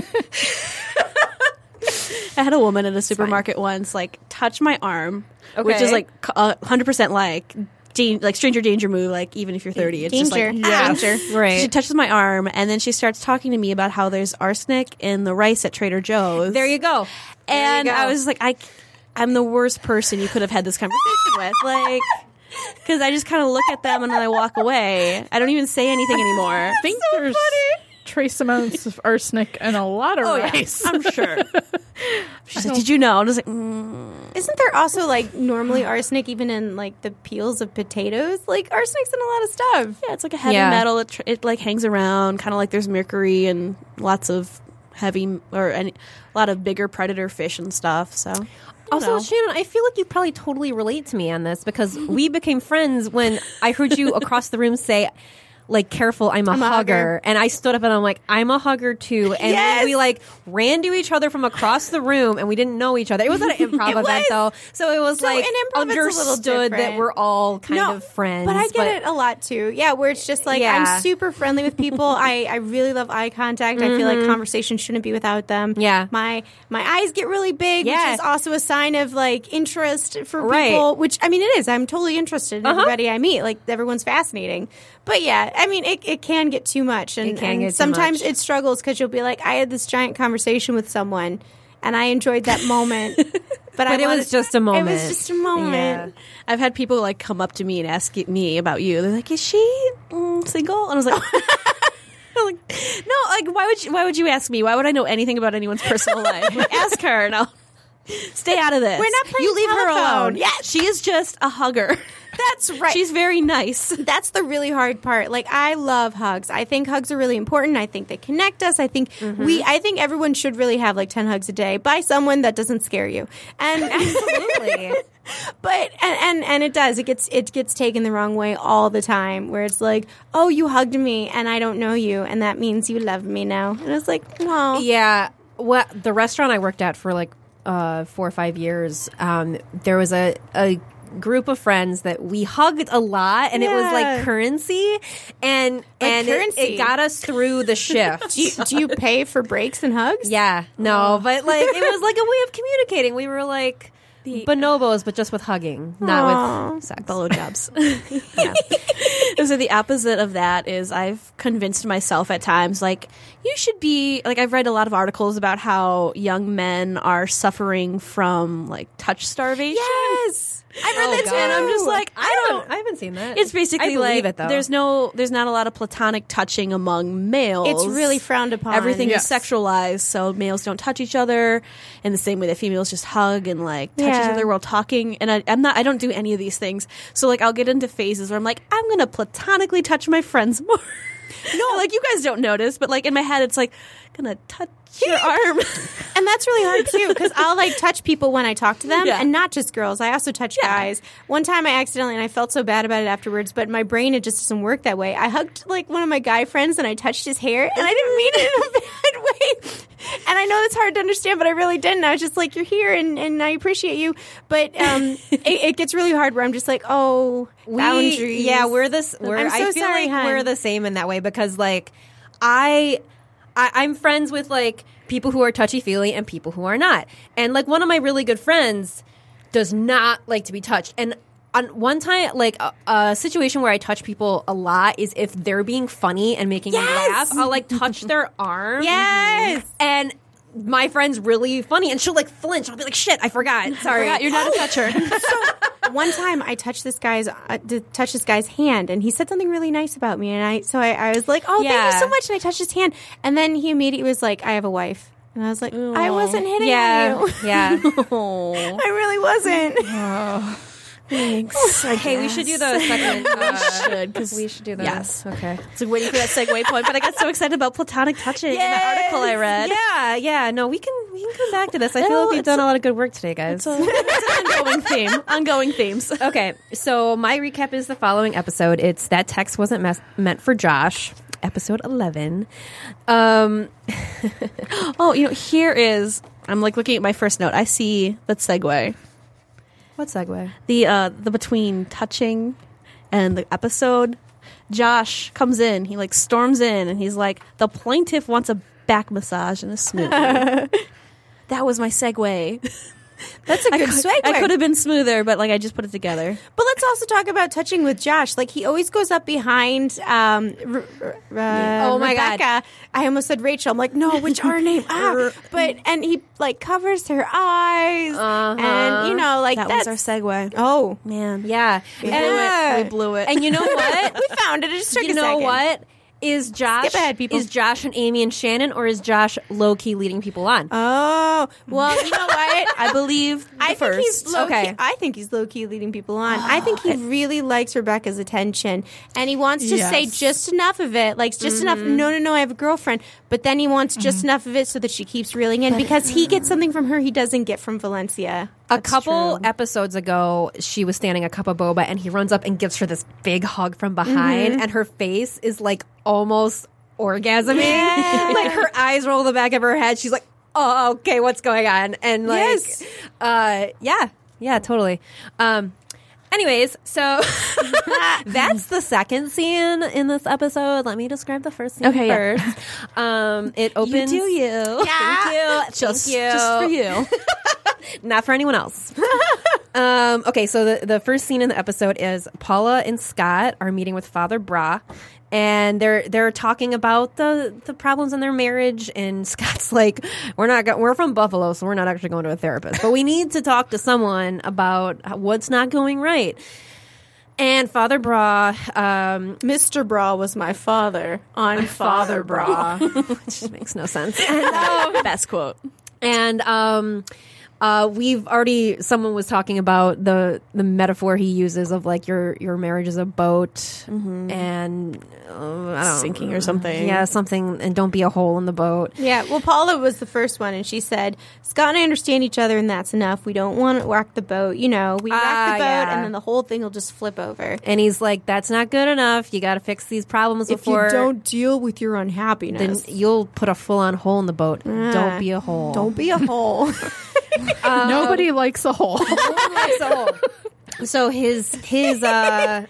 I had a woman at a supermarket once, like, touch my arm, which Okay. is like a hundred percent like, dan- like stranger danger move. Like even if you're thirty, it's just like Danger. ah. Danger. Right. She touches my arm, and then she starts talking to me about how there's arsenic in the rice at Trader Joe's. there you go. There you And go. I was like, I, I'm the worst person you could have had this conversation with, like. Because I just kind of look at them and then I walk away. I don't even say anything anymore. I think there's trace amounts of arsenic and a lot of Oh, yeah. rice. I'm sure. She's like, did you know? And I was like, mm. isn't there also like normally arsenic even in like the peels of potatoes? Like arsenic's in a lot of stuff. Yeah, it's like a heavy Yeah. metal. It, tr- it like hangs around, kind of like there's mercury and lots of heavy or any, a lot of bigger predator fish and stuff. So Also, know. Shannon, I feel like you probably totally relate to me on this because we became friends when I heard you across the room say, like, careful, I'm a, I'm a hugger. hugger. And I stood up and I'm like, I'm a hugger too. And Yes! we, like, ran to each other from across the room and we didn't know each other. It was at an improv It event, was. though. So it was, So like, in improv, it's a little understood that different. we're all kind No, of friends. But I get it a lot too. Yeah, where it's just like Yeah. I'm super friendly with people. I, I really love eye contact. I feel like conversation shouldn't be without them. Yeah. My my eyes get really big, Yeah. which is also a sign of like interest for Right. people. Which I mean, it is. I'm totally interested in Uh-huh. everybody I meet. Like everyone's fascinating. But yeah, I mean, it, it can get too much, and, It can and get too sometimes much. it struggles because you'll be like, I had this giant conversation with someone, and I enjoyed that moment. But, I But it was wanted- just a moment. It was just a moment. I've had people like come up to me and ask me about you. They're like, "Is she mm, single?" And I was like, I'm like, "No, like why would you, why would you ask me? Why would I know anything about anyone's personal life? Ask her, and I'll stay out of this. We're not playing You leave her telephone. alone. Yes. She is just a hugger. That's right. She's very nice. That's the really hard part. Like I love hugs. I think hugs are really important. I think they connect us. I think we I think everyone should really have like ten hugs a day by someone that doesn't scare you. And Absolutely. but and, and and it does. It gets it gets taken the wrong way all the time where it's like, "Oh, you hugged me and I don't know you and that means you love me now." And it's like, "No." Yeah. What the restaurant I worked at for like uh, four or five years, um, there was a, a group of friends that we hugged a lot, and it was Yeah. like currency, and and it- currency. It, got us through the shift. Do you, do you pay for breaks and hugs? yeah, no, but like it was like a way of communicating. We were like bonobos, but just with hugging, not with sex. Blowjobs. Yeah. So the opposite of that is I've convinced myself at times, like, you should be, like, I've read a lot of articles about how young men are suffering from, like, touch starvation. Yes. I've read Oh, that God. too. And I'm just like, I, I don't. haven't, I haven't seen that. It's basically I believe like it, though. there's no, there's not a lot of platonic touching among males. It's really frowned upon. Everything Yes. is sexualized, so males don't touch each other in the same way that females just hug and like touch each Yeah. other while talking. And I, I'm not, I don't do any of these things. So like, I'll get into phases where I'm like, I'm gonna platonically touch my friends more. No, like you guys don't notice, but like in my head, it's like gonna touch your arm. And that's really hard too, because I'll like touch people when I talk to them, Yeah. and not just girls. I also touch Yeah. guys. One time I accidentally, and I felt so bad about it afterwards, but my brain, it just doesn't work that way. I hugged like one of my guy friends and I touched his hair, and I didn't mean it in a bad way. And I know that's hard to understand, but I really didn't. I was just like, you're here and, and I appreciate you. But um, it, it gets really hard where I'm just like, oh, We- boundaries. Yeah, we're this. We're, I'm so I feel sorry, like hon. we're the same in that way because, like, I, I I'm friends with like people who are touchy feely and people who are not. And like one of my really good friends does not like to be touched. And on one time, like a, a situation where I touch people a lot is if they're being funny and making me laugh. I'll like touch their arm. Yes. and. My friend's really funny, and she'll like flinch. I'll be like, "Shit, I forgot. Sorry, Forgot you're not a toucher. One time I touched this guy's uh, to touch this guy's hand, and he said something really nice about me, and I so I, I was like, "Oh, thank Yeah. you so much," and I touched his hand, and then he immediately was like, "I have a wife," and I was like, "I wasn't hitting yeah, on you. yeah." I really wasn't." Thanks. Okay, we should do the second. Uh, should, 'cause- we should do those. yes. Okay. So waiting for that segue point, but I got so excited about platonic touching in the article I read. Yeah, yeah. No, we can we can come back to this. I feel Well, like we've it's done a- a lot of good work today, guys. So it's an ongoing theme. Ongoing themes. Okay, so my recap is the following episode. It's That Text Wasn't Mes- Meant for Josh, episode eleven. Um, Oh, you know, here is. I'm like looking at my first note. I see that segue. what segue? The uh, the between touching and the episode. Josh comes in. He like storms in, and he's like, "The plaintiff wants a back massage and a smoothie." That was my segue. That's a I good could, segue. I could have been smoother, but like I just put it together. But let's also talk about touching with Josh. Like he always goes up behind. Um, R- R- uh, Oh my God. Rebecca. I almost said Rachel. I'm like, no, which our name? Ah, but and he like covers her eyes, and you know, like That that's was our segue. Oh, Man, Yeah, we and, blew it. We blew it. and you know what? we found it. It just took you a know second. what? is Josh Skip ahead, people. is Josh and Amy and Shannon, or is Josh low key leading people on? Oh, well, you know what? I believe the I first. think he's low Okay. key, I think he's low key leading people on. I think he really likes Rebecca's attention, and he wants to Yes. say just enough of it, like just enough. No, no, no, I have a girlfriend, but then he wants just enough of it so that she keeps reeling in because he gets something from her he doesn't get from Valencia. A couple episodes ago, she was standing a cup of boba, and he runs up and gives her this big hug from behind, and her face is like almost orgasming. Like her eyes roll the back of her head. She's like, "Oh, okay, what's going on?" And like, Yes. uh, yeah, yeah, totally. Um, anyways, so that's the second scene in this episode. Let me describe the first scene Okay, yeah. first. Um, it opens. You do you. Thank you. Just, Thank you. just for you. Not for anyone else. um, okay, so the, the first scene in the episode is Paula and Scott are meeting with Father Bra, and they're they're talking about the, the problems in their marriage. And Scott's like, "We're not go- we're from Buffalo, so we're not actually going to a therapist, but we need to talk to someone about what's not going right." And Father Bra, um, Mister Bra was my father on Father Bra. which makes no sense. Best quote. And um, uh, we've already, someone was talking about the the metaphor he uses of like your your marriage is a boat and uh, I don't Sinking or something. Yeah, something, and don't be a hole in the boat. Yeah, well, Paula was the first one, and she said, Scott and I understand each other, and that's enough. We don't want to rock the boat. You know, we rock Ah, the boat, yeah. and then the whole thing will just flip over. And he's like, that's not good enough. You got to fix these problems If before you don't deal with your then unhappiness, you'll put a full on hole in the boat. Don't be a hole. don't be a hole. Nobody likes a hole. so, so his his uh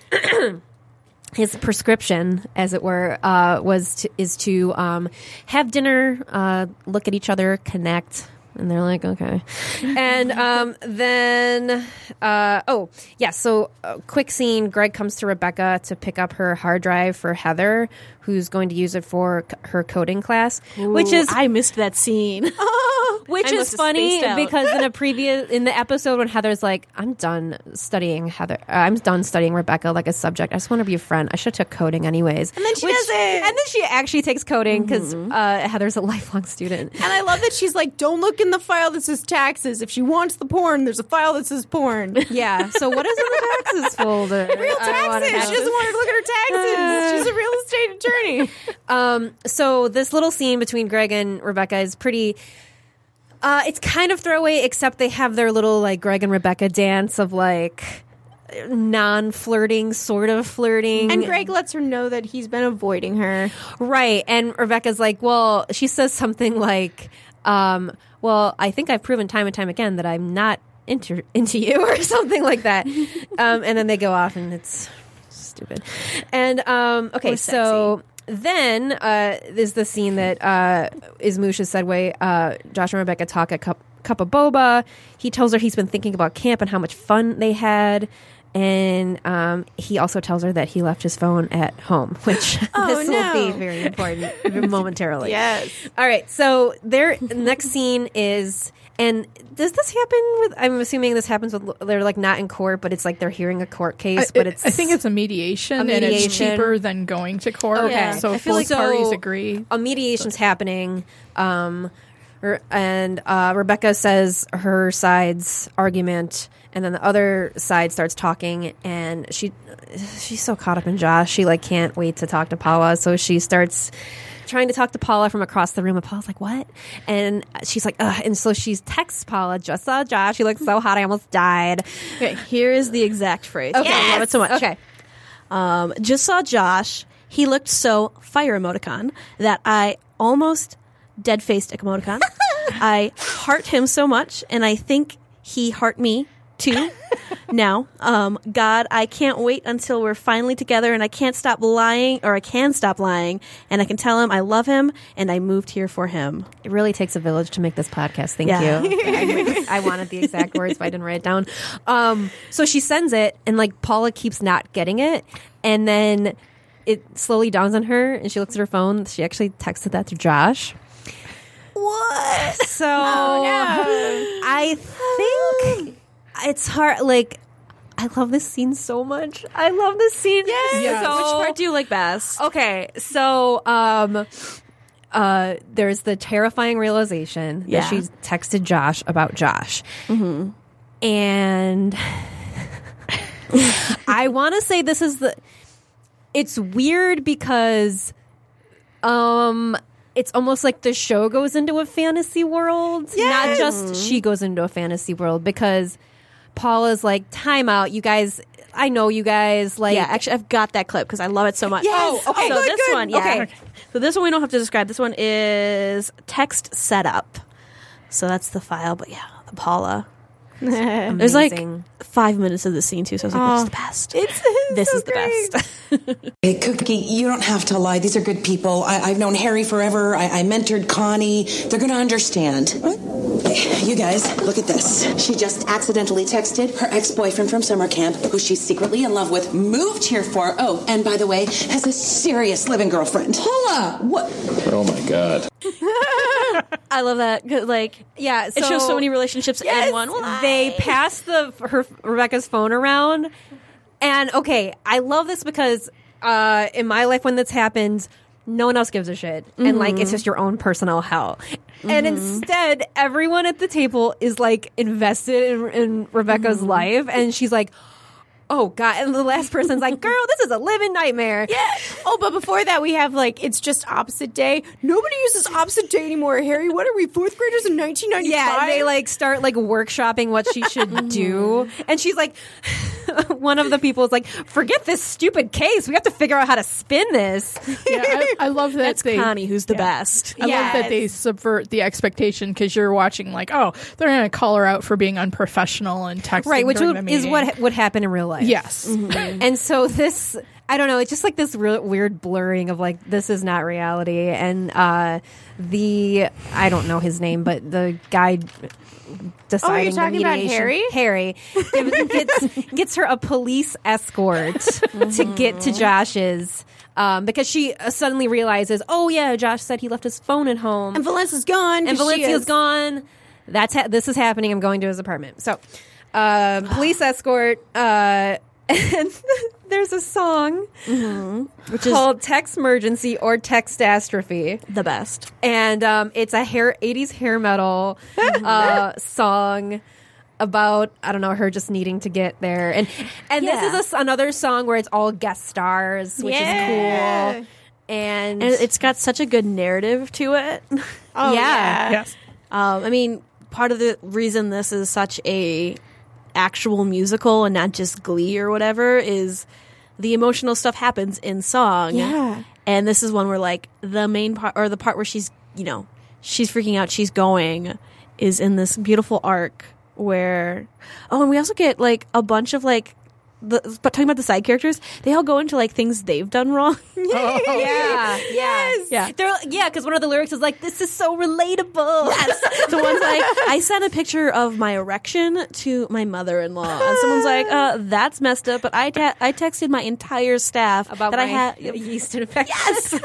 his prescription, as it were, uh was to, is to um have dinner, uh look at each other, connect. And they're like, okay. And um, then, uh, oh, yeah, so uh, quick scene. Greg comes to Rebecca to pick up her hard drive for Heather, who's going to use it for c- her coding class, which is I missed that scene. which I is must have funny spaced out. because in a previous in the episode when Heather's like, I'm done studying Heather, uh, I'm done studying Rebecca like a subject. I just want to be a friend. I should have took coding anyways. And then she Which- does it. And then she actually takes coding because uh, Heather's a lifelong student. And I love that she's like, don't look in the file that says taxes. If she wants the porn, there's a file that says porn. Yeah. So what is in the taxes folder? Real I don't wanna taxes. know. She doesn't want her to look at her taxes. She's a real estate attorney. Um, so this little scene between Greg and Rebecca is pretty. Uh, it's kind of throwaway, except they have their little like Greg and Rebecca dance of like non-flirting, sort of flirting. And Greg lets her know that he's been avoiding her. Right. And Rebecca's like, well, she says something like, um, well, I think I've proven time and time again that I'm not into, into you or something like that. um, and then they go off and it's stupid. And, um, okay, so then uh, there's the scene that uh, is Moosh's segue. Uh, Josh and Rebecca talk a cup, cup of boba. He tells her he's been thinking about camp and how much fun they had. And um, he also tells her that he left his phone at home, which Oh, this no. will be very important momentarily. Yes. All right. So their next scene is, and does this happen with? I'm assuming this happens with. They're like not in court, but it's like they're hearing a court case, I, but it- it's. I think it's a mediation, A and it's mediation. cheaper than going to court. Okay. So I if feel both like- parties so- agree. a mediation's happening, um, er- and uh, Rebecca says her side's argument, and then the other side starts talking, and she she's so caught up in Josh, she like can't wait to talk to Paula, so she starts trying to talk to Paula from across the room, and Paula's like, what? And she's like, ugh. And so she texts Paula, just saw Josh, he looks so hot, I almost died. Okay, here is the exact phrase. Okay. I love it so much. Okay. Um, just saw Josh. He looked so fire emoticon that I almost dead faced emoticon. I heart him so much, and I think he heart me too. Now, um, God, I can't wait until we're finally together, and I can't stop lying, or I can stop lying, and I can tell him I love him, and I moved here for him. It really takes a village to make this podcast. Thank Yeah. you. I, I wanted the exact words, but I didn't write it down. Um, so she sends it, and like Paula keeps not getting it, and then it slowly dawns on her, and she looks at her phone. She actually texted that to Josh. What? So I think it's hard. Like, I love this scene so much. I love this scene. Yes. Which So, part do you like best? okay, so um, uh, there's the terrifying realization Yeah. that she texted Josh about Josh, mm-hmm. and I want to say this is the. It's weird because, um. It's almost like the show goes into a fantasy world. Not just she goes into a fantasy world, because Paula's like, time out, you guys. I know you guys. Like, Yeah, actually, I've got that clip because I love it so much. Yes. Oh, okay. So Good, this good. one, yeah. Okay. So this one we don't have to describe. This one is text setup. So that's the file. But yeah, the Paula. There's like Amazing. five minutes of the scene too. So I was like, this is the best. It's, This so is the great. best. Hey, Cookie, you don't have to lie. These are good people. I, I've known Harry forever. I, I mentored Connie. They're going to understand. Hey, you guys, look at this. She just accidentally texted her ex-boyfriend from summer camp, who she's secretly in love with, moved here for. Oh, and by the way, has a serious living girlfriend. Paula, what? Oh my God. I love that. 'Cause, like, Yeah, it shows so many relationships in one. They pass the her Rebecca's phone around, and okay, I love this because uh, in my life when this happens, no one else gives a shit, and like it's just your own personal hell. And instead, everyone at the table is like invested in, in Rebecca's life, and she's like, "Oh God!" And the last person's like, "Girl, this is a living nightmare." Yeah. Oh, but before that, we have like it's just opposite day. Nobody uses opposite day anymore. Harry, what are we, fourth graders in nineteen ninety-five? Yeah, they like start like workshopping what she should do, and she's like, one of the people is like, "Forget this stupid case. We have to figure out how to spin this." Yeah, I, I love that That's they. Connie, who's the best. I love that they subvert the expectation because you're watching like, oh, they're going to call her out for being unprofessional and texting Right, which during would, the is meeting. what would happen in real life. Yes. And so this, I don't know, it's just like this real weird blurring of like, this is not reality. And uh, the, I don't know his name, but the guy deciding the talking about mediation- Harry? Harry gets, gets her a police escort to get to Josh's. Um, because she uh, suddenly realizes, oh yeah, Josh said he left his phone at home. And Valencia's gone. and 'cause she Valencia's is- gone. That's ha- this is happening. I'm going to his apartment. So, uh, police escort. Uh, and there's a song Which is called "Text Emergency" or "Textastrophe," the best. and um, it's a hair eighties hair metal uh, song about I don't know her just needing to get there. And and Yeah. this is a s another song where it's all guest stars, which Yeah. is cool. And, And it's got such a good narrative to it. Oh, Yeah. yeah. Yes. Um, I mean, part of the reason this is such a actual musical and not just Glee or whatever is the emotional stuff happens in song. Yeah. And this is one where like the main part or the part where she's, you know, she's freaking out, she's going is in this beautiful arc where, oh, and we also get like a bunch of like, the, but talking about the side characters, they all go into like things they've done wrong. yeah, yeah, Yeah. They're yeah, because one of the lyrics is like, "This is so relatable." Yes. The one's like, I sent a picture of my erection to my mother-in-law. And someone's like, uh, that's messed up. But I te- I texted my entire staff About that my I had. yeast infection. Yes.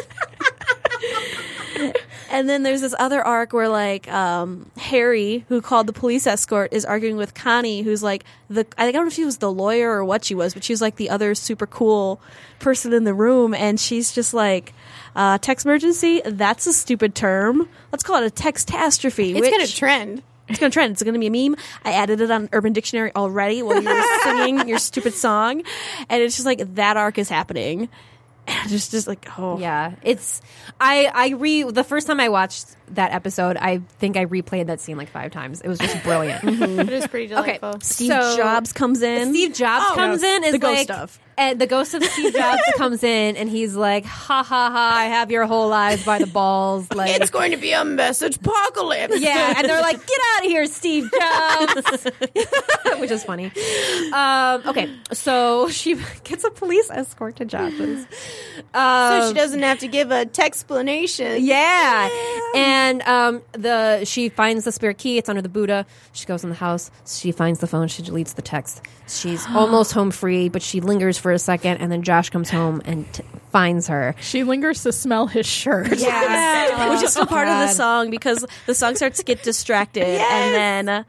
And then there's this other arc where like um, Harry, who called the police escort, is arguing with Connie, who's like the I don't know if she was the lawyer or what she was, but she was like the other super cool person in the room, and she's just like, uh, text emergency. That's a stupid term. Let's call it a textastrophe. It's which, going to trend. It's going to trend. It's going to be a meme. I added it on Urban Dictionary already while you were singing your stupid song, and it's just like that arc is happening. And just, just like, oh. Yeah, it's I I re the first time I watched that episode, I think I replayed that scene like five times. It was just brilliant. It is pretty Okay, delightful. Steve so Jobs comes in. Steve Jobs Oh, comes no, in is the ghost like, of. and the ghost of Steve Jobs comes in, and he's like, "Ha ha ha! I have your whole lives by the balls." Like, It's going to be a message apocalypse. yeah, and they're like, "Get out of here, Steve Jobs," which is funny. Um, okay, so she gets a police escort to Josh's. Um, So she doesn't have to give a textplanation. Yeah. And um, the she finds the spare key. It's under the Buddha. She goes in the house. She finds the phone. She deletes the text. She's almost home free, but she lingers for a second, and then Josh comes home and t- finds her. She lingers to smell his shirt. Yeah. which is still part of the God. song because the song starts to get distracted, and then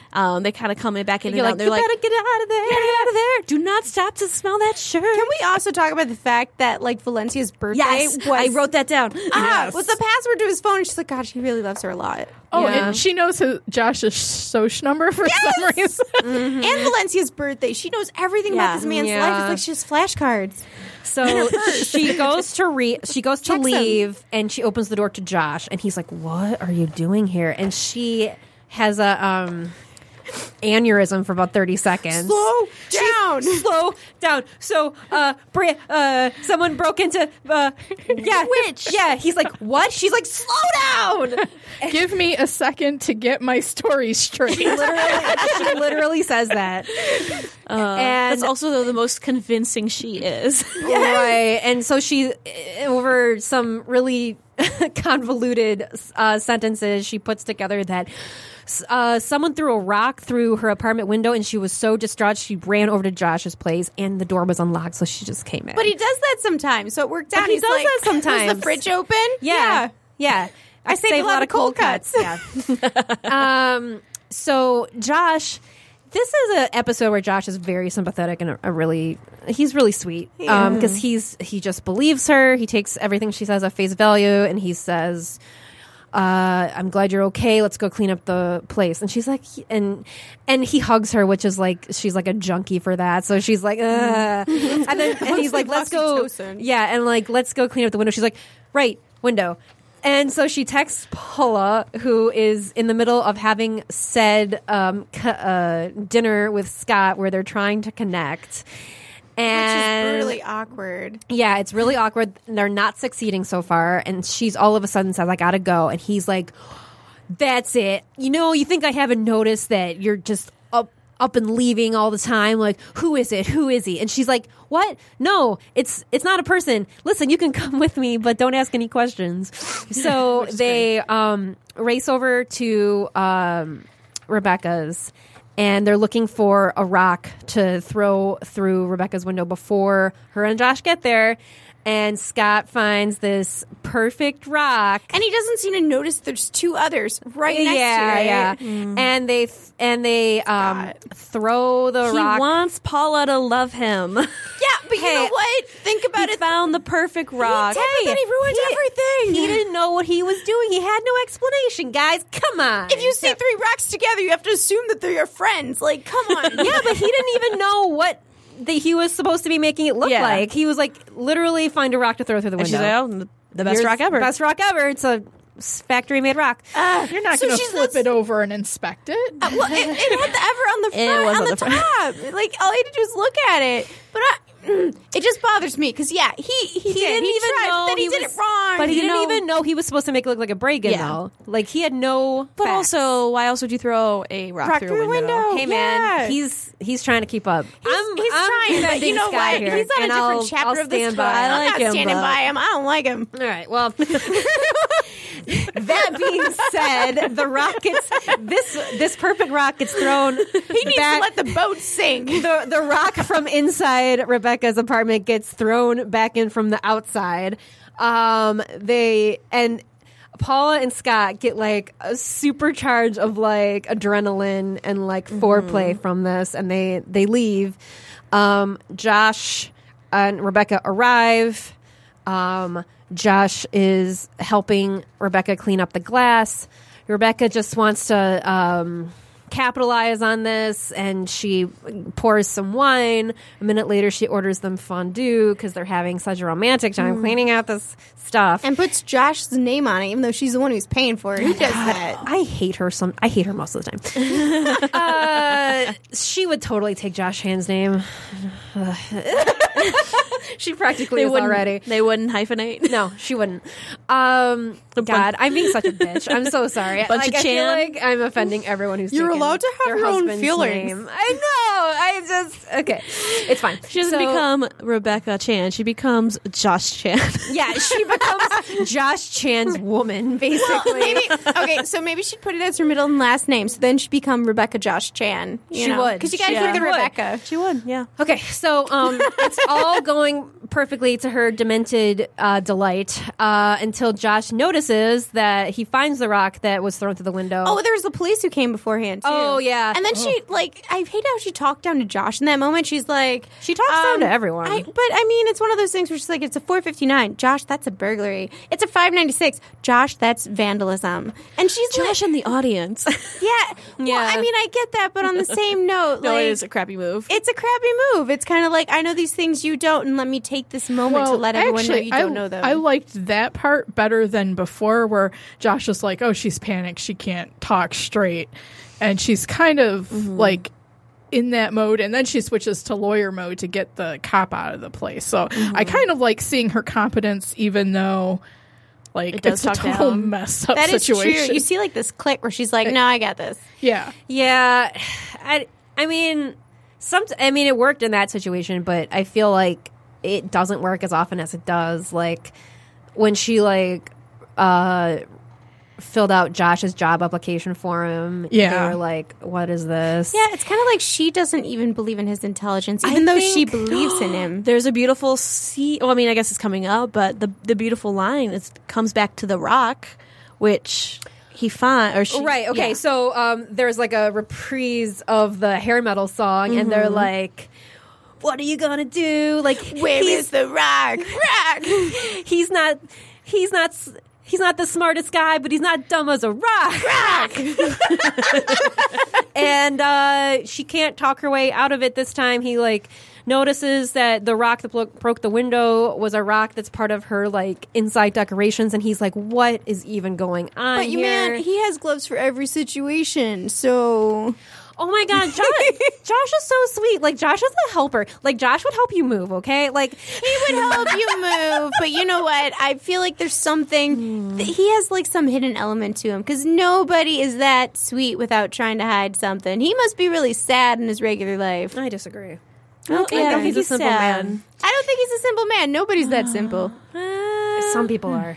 Um, they kind of come in back in You're and like, out. you They're like, better get out of there. get out of there. Do not stop to smell that shirt. Can we also talk about the fact that like Valencia's birthday Yes, was I wrote that down. ah, Yes. was the password to his phone? And she's like, God, she really loves her a lot. Oh, Yeah. and she knows his, Josh's social number for some reason. And Valencia's birthday. She knows everything Yeah. about this man's Yeah. life. It's like she has flashcards. So she goes to re- she goes to Checks him. leave, and she opens the door to Josh, and he's like, "What are you doing here?" And she has a um aneurysm for about thirty seconds. Slow down. Slow down. So, uh, Bri- uh, someone broke into, uh, yeah, Witch. Yeah, he's like, what? She's like, slow down. Give me a second to get my story straight. literally, she literally says that. Uh, And- that's also the, the most convincing she is. Right. And so she, over some really convoluted uh, sentences, she puts together that uh, someone threw a rock through her apartment window, and she was so distraught she ran over to Josh's place, and the door was unlocked, so she just came in. But he does that sometimes, so it worked out. he He's does like, that sometimes. Was the fridge open? yeah, yeah. I saved save a lot of cold cuts. Yeah. um. So Josh. This is an episode where Josh is very sympathetic and a, a really he's really sweet um because he's he just believes her. He takes everything she says at face value, and he says, uh, "I'm glad you're okay. Let's go clean up the place." And she's like, and and he hugs her, which is like she's like a junkie for that. So she's like, Ugh. and then and he's like, "Let's go, yeah," and like let's go clean up the window. She's like, "Right, window." And so she texts Paula, who is in the middle of having said um, c- uh, dinner with Scott, where they're trying to connect. And Which is brutally awkward. yeah, it's really awkward. They're not succeeding so far. And she's all of a sudden says, I gotta go. And he's like, that's it. You know, you think I haven't noticed that you're just up up and leaving all the time? Like, who is it? Who is he? And she's like, what? No, it's it's not a person. Listen, you can come with me, but don't ask any questions. So they um, race over to um, Rebecca's, and they're looking for a rock to throw through Rebecca's window before her and Josh get there. And Scott finds this perfect rock, And he doesn't seem to notice there's two others right next yeah, to it. yeah. And they th- and they um, throw the He rock. wants Paula to love him. Yeah, but you Hey, know what? Think about He it. found the perfect rock. Hey, but then he ruined everything. He didn't know what he was doing. He had no explanation, guys. Come on. If you see three rocks together, you have to assume that they're your friends. Like, come on. yeah, but he didn't even know what the, he was supposed to be making it look Yeah. like. He was like, literally find a rock to throw through the And window. she's like, oh, the- the best Here's rock ever. Best rock ever. It's a factory made rock. You're not So going to she's flip not- it over and inspect it. Uh, well, it, it had the ever on the It front, was on, on the, the front. top. Like, all I had to do was look at it. But I, mm, it just bothers me because, yeah, he he, He did. didn't he even tried, know but then he, he did was- it wrong. But he you didn't know? even know he was supposed to make it look like a Bregan, Yeah. though. Like, he had no But facts. also, why else would you throw a rock, Rock through, through a a window? window. Hey man, Yeah. he's he's trying to keep up. He's, I'm, he's I'm trying, but you defending know Scott what? here, He's on a and different I'll- chapter I'll of this stand book. by. I'm I like not him, standing but- by him. I don't like him. All right. Well, that being said, the rock gets this this perfect rock gets thrown. He needs back, to let the boat sink. the the rock from inside Rebecca's apartment gets thrown back in from the outside. Um, they and Paula and Scott get like a supercharge of like adrenaline and like foreplay from this, and they they leave. Um, Josh and Rebecca arrive. Um, Josh is helping Rebecca clean up the glass. Rebecca just wants to um, capitalize on this, and she pours some wine. A minute later, she orders them fondue because they're having such a romantic time cleaning out this stuff. And puts Josh's name on it, even though she's the one who's paying for it. Who does that? I hate her. Some I hate her most of the time. uh, she would totally take Josh Hand's name. She practically They is wouldn't, already. they wouldn't hyphenate. No, she wouldn't. Um, The God, bun- I'm being such a bitch. I'm so sorry. Bunch like, of I feel Chan. like I'm offending everyone who's You're taken allowed to have their your own husband's feelings. name. I know. I just okay. It's fine. She doesn't So- become Rebecca Chan. She becomes Josh Chan. Yeah, she becomes Josh Chan's woman, basically. Maybe okay, so maybe she'd put it as her middle and last name, so then she'd become Rebecca Josh Chan. You She would. because you guys She look at would. Rebecca. She would, yeah. Okay, so um, it's all going perfectly to her demented uh, delight uh, until Josh notices that he finds the rock that was thrown through the window. Oh, there was the police who came beforehand, too. Oh, yeah. And then she, like, I hate how she talked down to Josh in that moment. She's like... She talks um, down to everyone. I, but, I mean, it's one of those things where she's like, it's a four fifty-nine. Josh, that's a burglary. It's a five ninety-six. Josh, that's vandalism. And she's Josh like... in the audience. Yeah. Yeah. Well, I mean, I get that, but on the same note, No, like... it is a crappy move. It's a crappy move. It's kind of like, I know these things you don't, and let me take this moment to let everyone actually, know you don't I, know them. I liked that part better than before, where Josh was like, "Oh, she's panicked. She can't talk straight," and she's kind of Mm-hmm. like in that mode, and then she switches to lawyer mode to get the cop out of the place. So Mm-hmm. I kind of like seeing her competence, even though like It does it's a talk total down. mess up That is situation. true. You see, like, this click where she's like, no, I got this. yeah. Yeah, I, I mean, some. I mean, it worked in that situation, but I feel like it doesn't work as often as it does. Like when she like uh, filled out Josh's job application for him. Yeah. they were like, "What is this?" Yeah, it's kind of like she doesn't even believe in his intelligence, even though she believes in him. There's a beautiful scene. Well, I mean, I guess it's coming up, but the the beautiful line is comes back to the rock, which he find or she Right. Okay. yeah. So um, there's like a reprise of the hair metal song, and they're like, "What are you gonna do?" Like, Where he's, is the rock? Rock! he's not. He's not. s- He's not the smartest guy, but he's not dumb as a rock. Rock. And uh, she can't talk her way out of it this time. He like notices that the rock that blo- broke the window was a rock that's part of her like inside decorations, and he's like, "What is even going on But you here?" man, he has gloves for every situation, so... Oh my god, Josh, Josh is so sweet. Like, Josh is a helper. Like, Josh would help you move, okay? Like, He would help you move, but you know what? I feel like there's something... Th- he has, like, some hidden element to him, because nobody is that sweet without trying to hide something. He must be really sad in his regular life. I disagree. Okay, I think he's a simple sad. man. I don't think he's a simple man. Nobody's that simple. Some people are.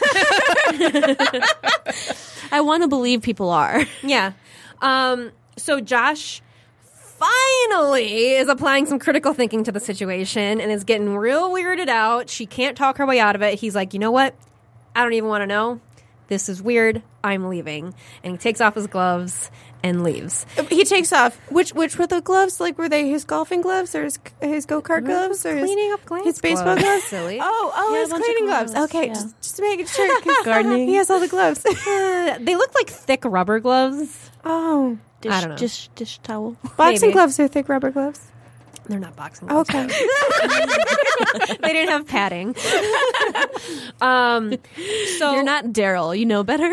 I want to believe people are. Yeah. Um, so Josh finally is applying some critical thinking to the situation and is getting real weirded out. She can't talk her way out of it. He's like, you know what? I don't even want to know. This is weird. I'm leaving. And he takes off his gloves and leaves. He takes off. Which which were the gloves? Like, were they his golfing gloves or his, his go-kart gloves? Or his, Cleaning up glass his baseball gloves, gloves? silly. Oh, oh, Yeah, a his bunch of cleaning gloves. gloves, Okay, yeah. just, just making sure. 'Cause Gardening. He has all the gloves. Uh, they look like thick rubber gloves. Oh. Dish, I don't know. Dish, dish towel. Boxing Maybe. gloves are thick rubber gloves. They're not boxing gloves. Okay. They didn't have padding. um, so You're not Daryl. You know better.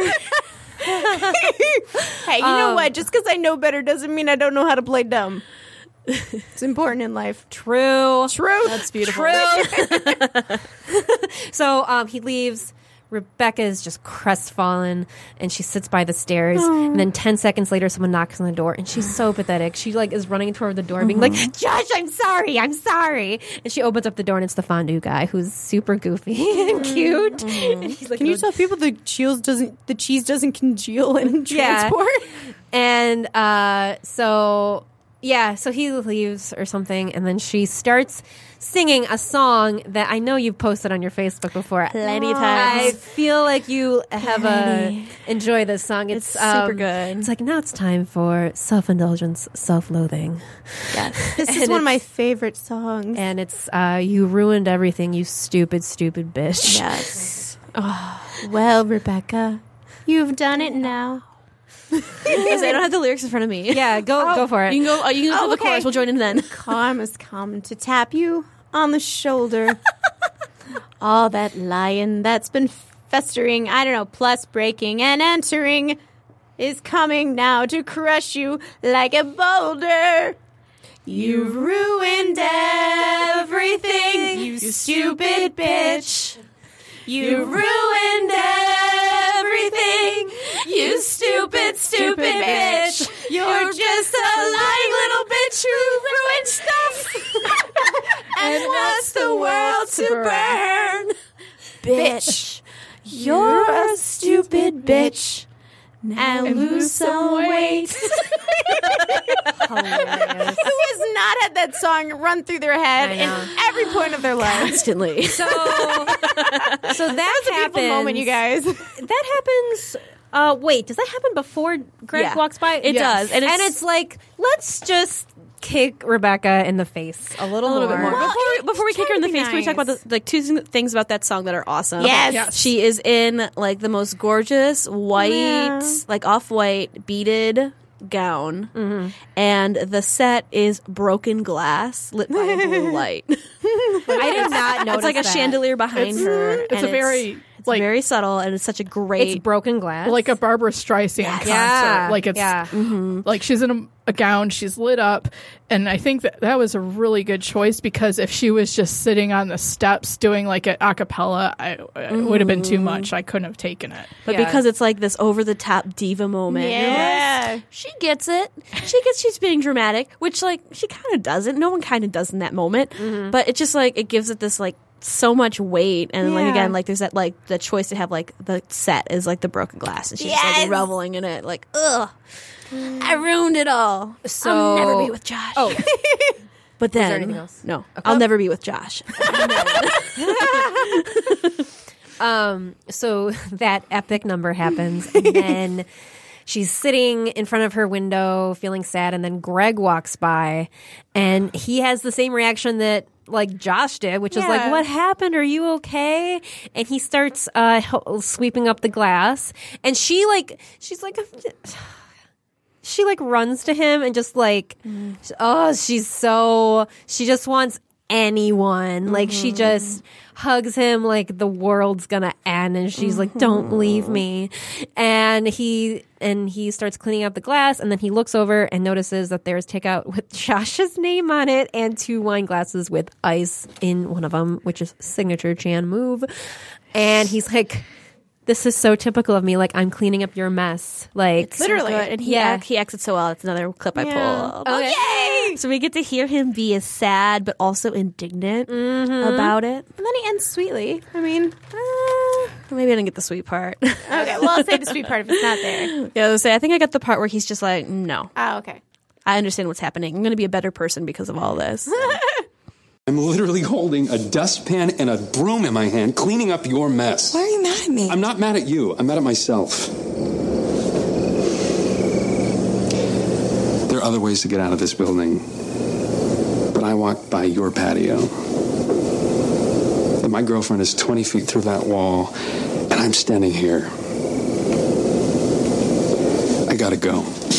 Hey, you know what? Just because I know better doesn't mean I don't know how to play dumb. It's important in life. true. Truth. That's beautiful. True. So um, he leaves. Rebecca is just crestfallen, and she sits by the stairs. And then ten seconds later, someone knocks on the door, and she's so pathetic. She like is running toward the door, being like, "Josh, I'm sorry, I'm sorry." And she opens up the door, and it's the fondue guy, who's super goofy and cute. And he's like, Can you tell people the cheese doesn't the cheese doesn't congeal in Yeah. transport? And uh, so, yeah, so he leaves or something, and then she starts singing a song that I know you've posted on your Facebook before. Plenty of I times. feel like you have a enjoy this song. It's, It's super um, good. It's like, now it's time for self-indulgence, self-loathing. Yes. This is And one of my it's- favorite songs. And it's, uh, you ruined everything, you stupid, stupid bitch. Yes. Well, Rebecca, you've done it now. Because I don't have the lyrics in front of me. Yeah, go go for it. You can go. Uh, you can go Oh, to the okay. chorus. We'll join in then. Karma's come to tap you on the shoulder. All that lying that's been festering, I don't know, plus breaking and entering is coming now to crush you like a boulder. You've ruined everything, you stupid bitch. You ruined everything, you stupid, stupid bitch. You're just a lying little bitch who ruined stuff and wants the world to burn. Bitch, you're a stupid bitch. and, and lose some weight. Who has not had that song run through their head in every point of their life? Constantly. So, so that That's a beautiful moment, you guys. That happens. Uh, wait, does that happen before Greg Yeah. walks by? It Yes. does, and and it's- it's, like, let's just kick Rebecca in the face a little, a little more. bit more. Well, before we, it- before we it's kick her in the trying to face, be can we talk about nice. the, like two things about that song that are awesome? Yes. Yes. She is in like the most gorgeous white, Yeah. like off-white beaded gown, Mm-hmm. and the set is broken glass lit by a blue light. I did not notice It's like a that. chandelier behind It's- her. it's and a very, it's like- very subtle, and it's such a great. It's broken glass. like a Barbara Streisand concert. Yeah. Like it's Yeah. like she's in a, a gown, she's lit up, and I think that that was a really good choice because if she was just sitting on the steps doing like an a cappella, I, it would have been too much. I couldn't have taken it. But Yeah. because it's like this over-the-top diva moment, you're like, Yeah. she gets it. She gets she's being dramatic, which like she kind of doesn't. No one kind of does in that moment, but it just like it gives it this like so much weight, and like Yeah. again, like there's that like the choice to have like the set is like the broken glass, and she's just Yes. like reveling in it, like ugh, I ruined it all. So- I'll never be with Josh. Oh. But then there anything else? no, I'll never be with Josh. Um, so that epic number happens, and then she's sitting in front of her window feeling sad, and then Greg walks by, and he has the same reaction that like Josh did, which is Yeah. like, what happened? Are you okay? And he starts uh, ho- sweeping up the glass, and she like, she's like, she like runs to him and just like, oh, she's so, she just wants anyone. Like she just hugs him like the world's gonna end, and she's like, don't leave me. And he and he starts cleaning up the glass, and then he looks over and notices that there's takeout with Josh's name on it and two wine glasses with ice in one of them, which is signature Chan move. And he's like, this is so typical of me. Like, I'm cleaning up your mess. Like, Literally. So good. And he, Yeah. ac- he acts it so well. That's another clip I Yeah. pulled. Okay. Yay! So we get to hear him be as sad but also indignant about it. And then he ends sweetly. I mean, Uh, maybe I didn't get the sweet part. okay. Well, I'll say the sweet part if it's not there. Yeah, I was say I think I got the part where he's just like, no, Oh, okay. I understand what's happening. I'm going to be a better person because of all this. I'm literally holding a dustpan and a broom in my hand, cleaning up your mess. Why are you mad at me? I'm not mad at you. I'm mad at myself. There are other ways to get out of this building, but I walked by your patio. And my girlfriend is twenty feet through that wall, and I'm standing here. I gotta go.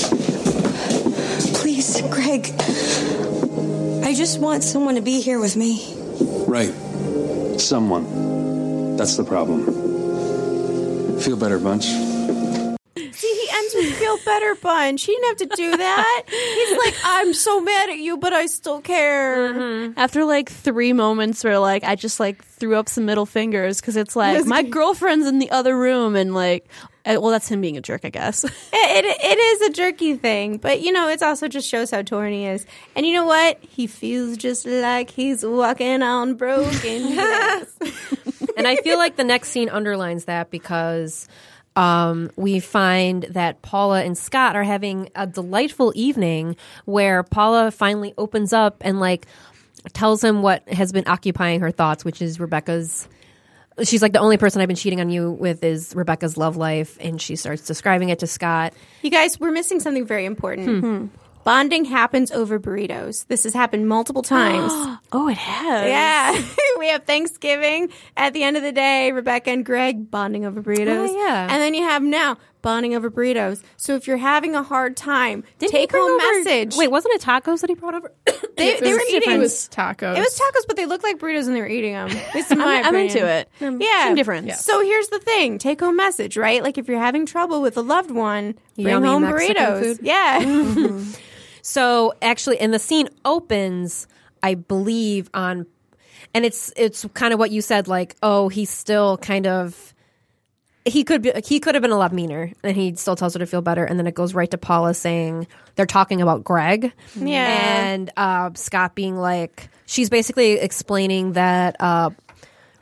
Please, Greg. I just want someone to be here with me. Right. Someone. That's the problem. Feel better, Bunch. See, he ends with "Feel Better, Bunch." He didn't have to do that. He's like, "I'm so mad at you, but I still care." After like three moments where like I just like threw up some middle fingers because it's like my girlfriend's in the other room and like, uh, well, that's him being a jerk, I guess. It, it it is a jerky thing, but you know, it also just shows how torn he is. And you know what? He feels just like he's walking on broken glass. And I feel like the next scene underlines that because um, we find that Paula and Scott are having a delightful evening where Paula finally opens up and like tells him what has been occupying her thoughts, which is Rebecca's. She's like, the only person I've been cheating on you with is Rebecca's love life. And she starts describing it to Scott. You guys, we're missing something very important. Bonding happens over burritos. This has happened multiple times. Oh, it has. Yeah. We have Thanksgiving. At the end of the day, Rebecca and Greg bonding over burritos. Oh, yeah. And then you have now bonding over burritos. So if you're having a hard time, Didn't he take bring home over- message. Wait, wasn't it tacos that he brought over? they, they were eating. It was tacos. It was tacos, but they looked like burritos and they were eating them. At least in my I'm, I'm opinion. into it. Um, Yeah. Same difference. So here's the thing. Take home message, right? Like if you're having trouble with a loved one, bring Yummy home Mexican burritos. food. Yeah. So actually, and the scene opens, I believe, on, and it's it's kind of what you said, like, oh, he's still kind of, he could be, he could have been a lot meaner, and he still tells her to feel better, and then it goes right to Paula saying they're talking about Greg, Yeah. and uh, Scott being like, she's basically explaining that uh,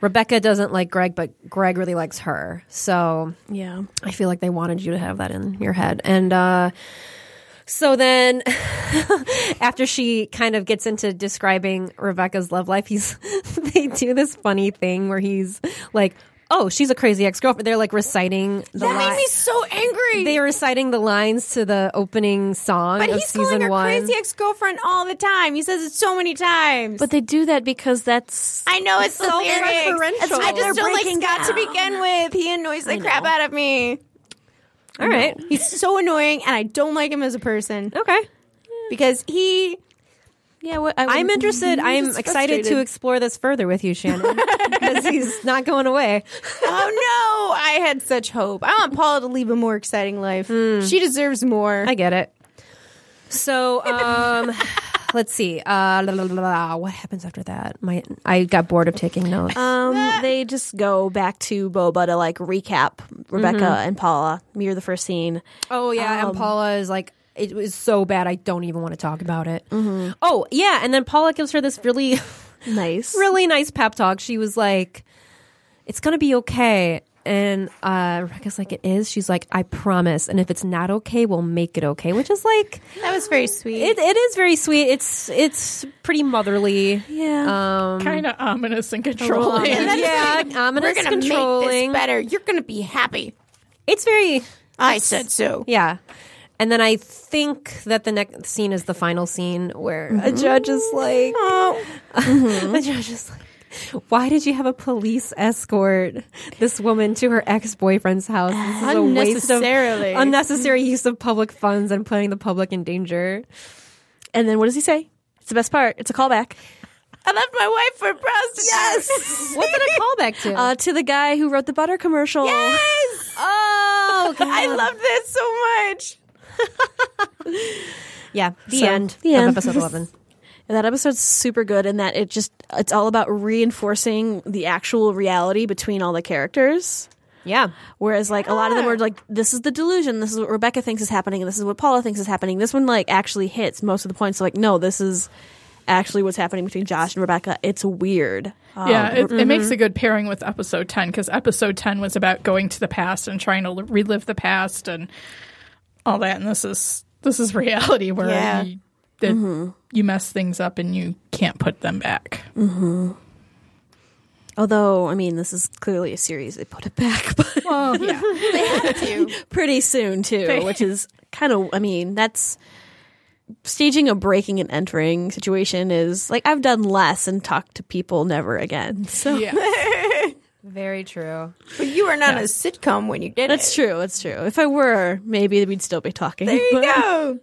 Rebecca doesn't like Greg, but Greg really likes her. So Yeah. I feel like they wanted you to have that in your head. And uh, so then after she kind of gets into describing Rebecca's love life, he's they do this funny thing where he's like, oh, she's a crazy ex-girlfriend. They're like reciting the That li- made me so angry. They are reciting the lines to the opening song But of he's season calling her one. crazy ex-girlfriend all the time. He says it so many times. But they do that because that's I know it's the lyrics. Self-referential. I They're just don't like breaking Scott to down. begin with. He annoys the crap out of me. All right. He's so annoying, and I don't like him as a person. Okay. Because he... yeah. What, I I'm interested. I'm just excited to frustrated. explore this further with you, Shannon, because he's not going away. Oh, no. I had such hope. I want Paula to leave a more exciting life. She deserves more. I get it. So, um, let's see. Uh, la, la, la, la. What happens after that? My, I got bored of taking notes. Um, they just go back to Boba to like recap Rebecca and Paula. Mirror the first scene. Oh yeah, Um, and Paula is like, it was so bad. I don't even want to talk about it. Oh yeah, and then Paula gives her this really, Nice. really nice pep talk. She was like, "It's gonna be okay." And uh, Rebecca's like, "It is." She's like, "I promise. And if it's not okay, we'll make it okay." Which is like, That was very sweet. it, it is very sweet. It's it's pretty motherly. Yeah. Um, Kind of ominous and controlling. yeah, ominous, We're going to make controlling. this better. You're going to be happy. It's very. I said so. Yeah. And then I think that the next scene is the final scene where a judge is like, the judge is like, why did you have a police escort this woman to her ex-boyfriend's house? This is a waste of Unnecessarily. unnecessary use of public funds and putting the public in danger. And then what does he say? It's the best part. It's a callback. I left my wife for a prostitute. Yes. What's it a callback to? Uh, to the guy who wrote the butter commercial. Yes. oh, God. I love this so much. Yeah, the So, end the of end. episode eleven. And that episode's super good in that it just it's all about reinforcing the actual reality between all the characters. Yeah. Whereas like a lot of them were like, this is the delusion, this is what Rebecca thinks is happening, and this is what Paula thinks is happening. This one like actually hits most of the points. Like, no, this is actually what's happening between Josh and Rebecca. It's weird. Yeah, Um, it, it makes a good pairing with episode ten because episode ten was about going to the past and trying to li- relive the past and all that, and this is this is reality where Yeah. you, that you mess things up and you can't put them back. Although, I mean, this is clearly a series. They put it back, but Well, yeah, They have to. pretty soon too, which is kind of, I mean, that's staging a breaking and entering situation is like I've done less and talked to people never again. So yeah. Very true. But you were not a sitcom when you did that's it. true. That's true. If I were, maybe we'd still be talking. There you but- go.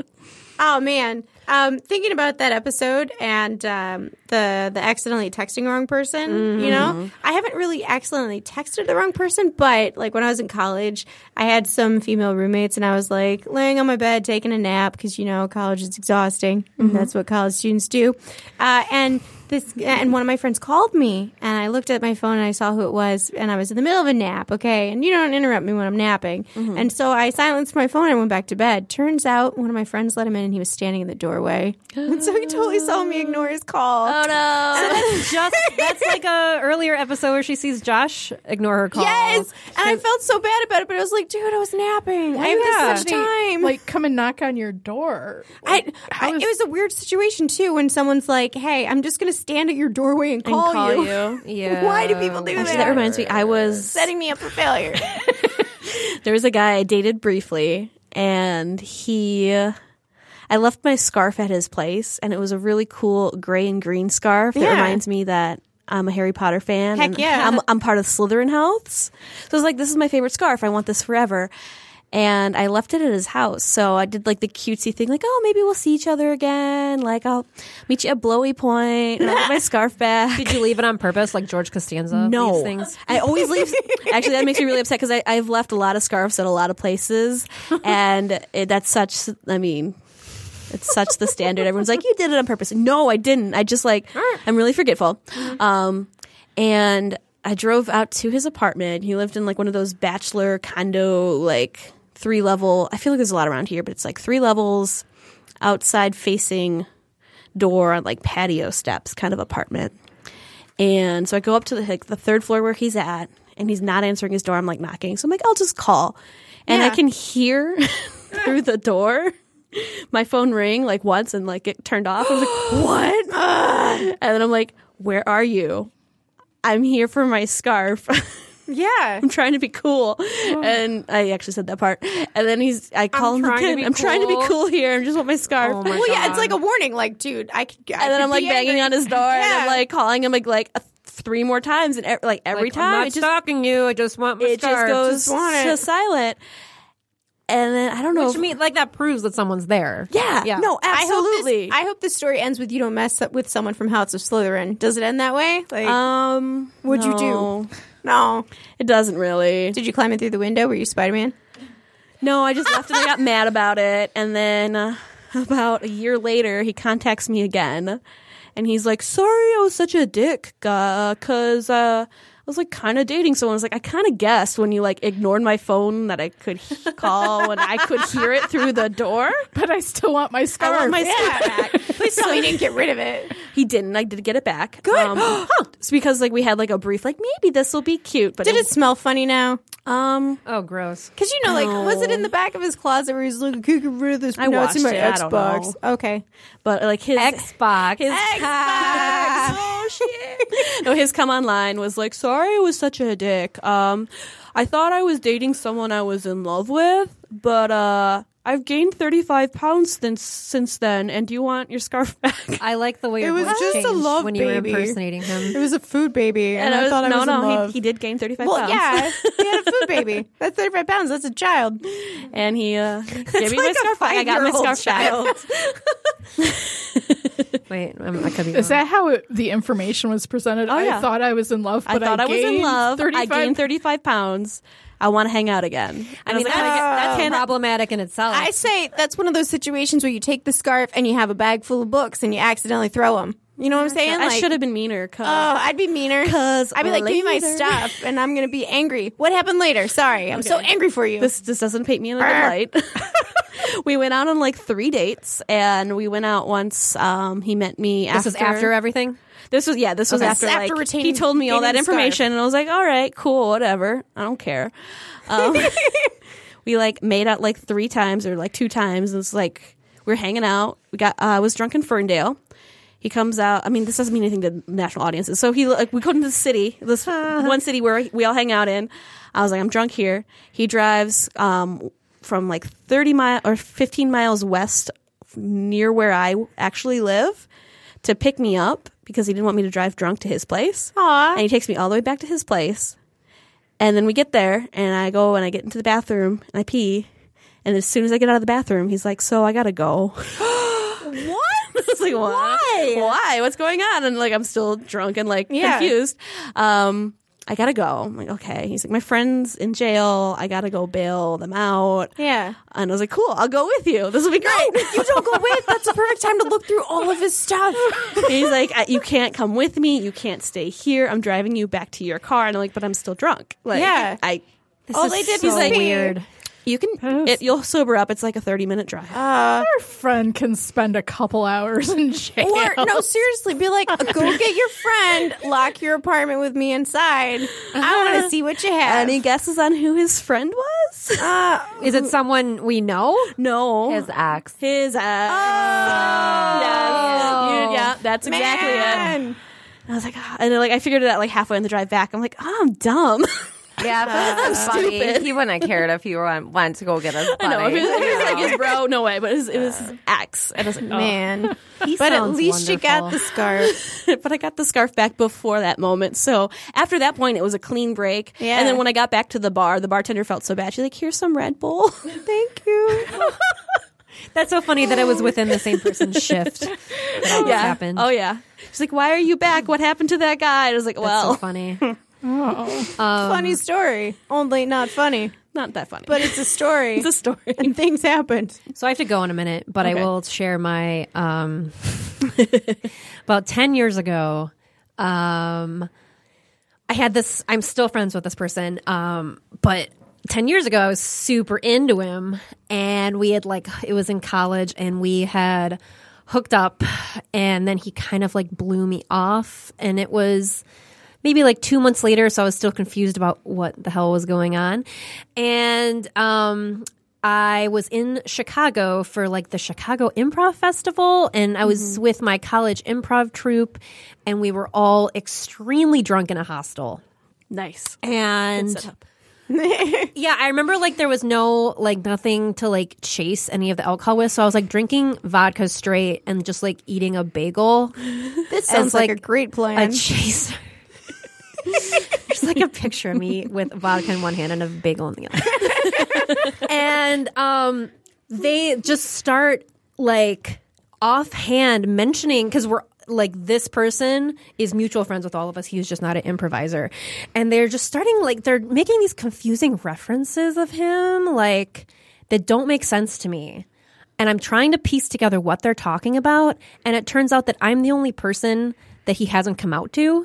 Oh man, um, thinking about that episode and um, the the accidentally texting wrong person. You know, I haven't really accidentally texted the wrong person, but like when I was in college, I had some female roommates, and I was like laying on my bed taking a nap because you know college is exhausting, and that's what college students do. Uh, and this and one of my friends called me, and I looked at my phone and I saw who it was, and I was in the middle of a nap. Okay, and you don't interrupt me when I'm napping, and so I silenced my phone and went back to bed. Turns out one of my friends let him in, and he was standing in the doorway, and so he totally saw me ignore his call. Oh no! So that's just that's like a earlier episode where she sees Josh ignore her call. Yes, and I felt so bad about it, but I was like, dude, I was napping. I have Yeah. this much time. Like come and knock on your door. I, How I, is- it was a weird situation too when someone's like, "Hey, I'm just going to stand at your doorway and And call, call you." you. Yeah. Why do people do Actually, that? that reminds me. I was Setting me up for failure. there was a guy I dated briefly, and he. I left my scarf at his place, and it was a really cool gray and green scarf that Yeah. reminds me that I'm a Harry Potter fan. Heck and yeah. I'm, I'm part of Slytherin House. So I was like, this is my favorite scarf. I want this forever. And I left it at his house. So I did like the cutesy thing, like, oh, maybe we'll see each other again. Like, I'll meet you at Blowy Point, and I'll get my scarf back. Did you leave it on purpose, like George Costanza? No, leaves things. I always leave. Actually, that makes me really upset because I've left a lot of scarves at a lot of places, and it, that's such. I mean, it's such the standard. Everyone's like, "You did it on purpose." No, I didn't. I just like I'm really forgetful. Um, and I drove out to his apartment. He lived in like one of those bachelor condo, like three level. I feel like there's a lot around here, but it's like three levels, outside facing door on like patio steps kind of apartment. And so I go up to the like, the third floor where he's at, and he's not answering his door. I'm like knocking. So I'm like, I'll just call. And Yeah. I can hear through the door my phone ring like once and like it turned off. I was like, what? And then I'm like, where are you? I'm here for my scarf. Yeah. I'm trying to be cool. And I actually said that part. And then he's, I call him trying to again. be I'm trying to be cool. cool here. I just want my scarf. Oh my Well, yeah, God. it's like a warning. Like, dude, I could. I and then could I'm like be banging angry. on his door and Yeah. I'm like calling him like, like uh, three more times. And e- like every Like, time I'm not it just, stalking you. I just want my it scarf. just goes Just want it. to silent. And then I don't know. Which if- means like that proves that someone's there. yeah, Yeah. no, I hope, absolutely. this, I hope this story ends with you don't mess up with someone from House of Slytherin. Does it end that way? Like, um, what'd you do? no. No. It doesn't really. Did you climb in through the window? Were you Spider-Man? No, I just left and I got mad about it. And then uh, about a year later, he contacts me again. And he's like, sorry I was such a dick, because uh, I was like kind of dating someone. I was like, I kind of guessed when you like ignored my phone that I could he- call and I could hear it through the door. But I still want my scarf. I want my scarf back. Please tell me you didn't get rid of it. He didn't. I did get it back. Good. Um, huh. It's because like we had like a brief, like maybe this will be cute. But Did it smell funny now? Um, Oh, gross. Because, you know, like, No. was it in the back of his closet where he's like, I can't get rid of this? I no, it's in my washed it. I don't Xbox. know. Okay. but like his Xbox. his Xbox. oh shit. No, his come online was like, sorry I was such a dick. Um, I thought I was dating someone I was in love with, but uh, I've gained thirty-five pounds since since then. And do you want your scarf back? I like the way your It was voice just a changed love when you were baby. impersonating him. It was a food baby, and, I, was, thought I no, was no, in love. He, he did gain thirty-five well, pounds. yeah, he had a food baby. That's thirty-five pounds. That's a child. And he uh, gave me my like a scarf back. I got my five-year-old scarf back. Wait, I'm, I could be Is wrong. that how it, the information was presented? Oh, yeah. I thought I was in love, I but thought I, was in gained love. thirty-five I gained thirty-five pounds. I want to hang out again. I And mean, was that's, like, that's Hannah- problematic in itself. I say that's one of those situations where you take the scarf and you have a bag full of books and you accidentally throw them. You know what I'm saying? I Like, should have been meaner. Cause Oh, I'd be meaner. 'Cause I'd be like, give me my later. stuff, and I'm gonna be angry. What happened later? Sorry, I'm so angry for you. This this doesn't paint me in a good light. We went out on like three dates, and we went out once. Um, he met me this after. is after everything. This was yeah. This was Okay. after After like retaining- he told me all that gaining the scarf. information, and I was like, all right, cool, whatever. I don't care. Um, we like made out like three times or like two times. And it's like we're hanging out. We got uh, I was drunk in Ferndale. He comes out. I mean, this doesn't mean anything to national audiences. So he like we go into the city, this one city where we all hang out in. I was like, I'm drunk here. He drives um, from like thirty mile or fifteen miles west near where I actually live to pick me up because he didn't want me to drive drunk to his place. Aw. And he takes me all the way back to his place. And then we get there, and I go and I get into the bathroom and I pee. And as soon as I get out of the bathroom, he's like, "So I gotta go." what? I was like, why? Why? What's going on? And like, I'm still drunk and like Yeah. confused. Um, I gotta go. I'm like, okay. He's like, my friend's in jail. I gotta go bail them out. Yeah. And I was like, cool. I'll go with you. This will be great. You don't go with. That's the perfect time to look through all of his stuff. He's like, "I- you can't come with me. You can't stay here. I'm driving you back to your car. And I'm like, but I'm still drunk. Like, Yeah. I. All they did so was pee. weird. You can. It, you'll sober up. It's like a thirty minute drive. Our friend can spend a couple hours in jail. Or no, seriously, be like, go get your friend, lock your apartment with me inside. I want to see what you have. Any guesses on who his friend was? Uh, Is it someone we know? No. His ex. His ex. Yes. You- yeah, that's exactly it. man. I was like, ah. And then, like, I figured it out like halfway on the drive back. I'm like, oh, I'm dumb. Yeah, that's funny. stupid. He wouldn't have cared if you went, went to go get his buddy. I know. If it was, if it was like his bro, no way. But it was, it was his ex. And I was like, oh. Man. He But at sounds least you got wonderful. the scarf. But I got the scarf back before that moment. So after that point, it was a clean break. Yeah. And then when I got back to the bar, the bartender felt so bad. She's like, here's some Red Bull. Thank you. That's so funny that it was within the same person's shift that all this happened. Oh, yeah. She's like, why are you back? What happened to that guy? I was like, That's well, so funny. Funny story. Only not funny. not that funny. But it's a story. it's a story. and things happened. So I have to go in a minute, but Okay. I will share my um about ten years ago. Um I had this I'm still friends with this person. Um but ten years ago I was super into him, and we had like it was in college, and we had hooked up, and then he kind of like blew me off, and it was maybe like two months later, so I was still confused about what the hell was going on. And um, I was in Chicago for like the Chicago Improv Festival, and I was mm-hmm. with my college improv troupe, and we were all extremely drunk in a hostel. Nice. And yeah, I remember like there was no like nothing to like chase any of the alcohol with, so I was like drinking vodka straight and just like eating a bagel. This sounds like, like a great plan. A chaser. There's like a picture of me with vodka in one hand and a bagel in the other. And um, they just start like offhand mentioning, because we're like, this person is mutual friends with all of us. He's just not an improviser. And they're just starting like, they're making these confusing references of him, like, that don't make sense to me. And I'm trying to piece together what they're talking about. And it turns out that I'm the only person that he hasn't come out to.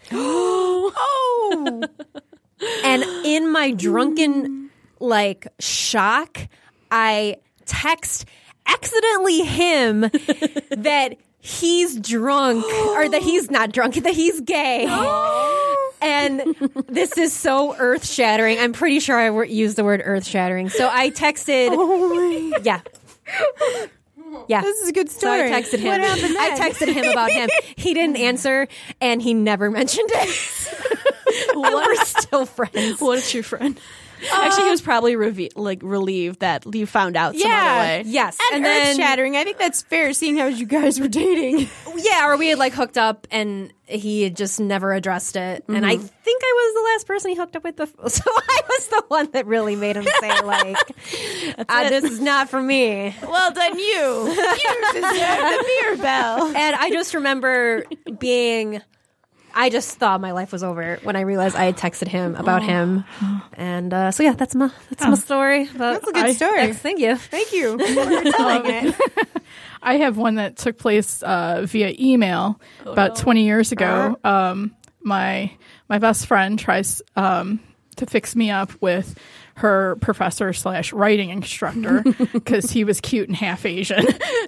Oh! And in my drunken, like, shock, I text accidentally him that he's drunk, or that he's not drunk, that he's gay. And this is so earth-shattering. I'm pretty sure I w- used the word earth-shattering. So I texted... Oh my. Yeah. Yeah. This is a good story. So I texted him. What happened then? I texted him about him. He didn't answer, and he never mentioned it. And we're still friends. What a true friend. Actually, he was probably reve- like relieved that you found out some yeah, other way. Yes. And, and earth shattering. I think that's fair, seeing how you guys were dating. Yeah, or we had like hooked up and he had just never addressed it. Mm-hmm. And I think I was the last person he hooked up with before. So I was the one that really made him say, like, uh, this is not for me. Well done, you. You deserve the beer bell. And I just remember being... I just thought my life was over when I realized I had texted him about him. And uh, so, yeah, that's my that's my story. But that's a good I, story. Yes, thank you. Thank you for telling it. I have one that took place uh, via email oh, about no. twenty years ago. Um, my my best friend tries um, to fix me up with her professor slash writing instructor because he was cute and half Asian.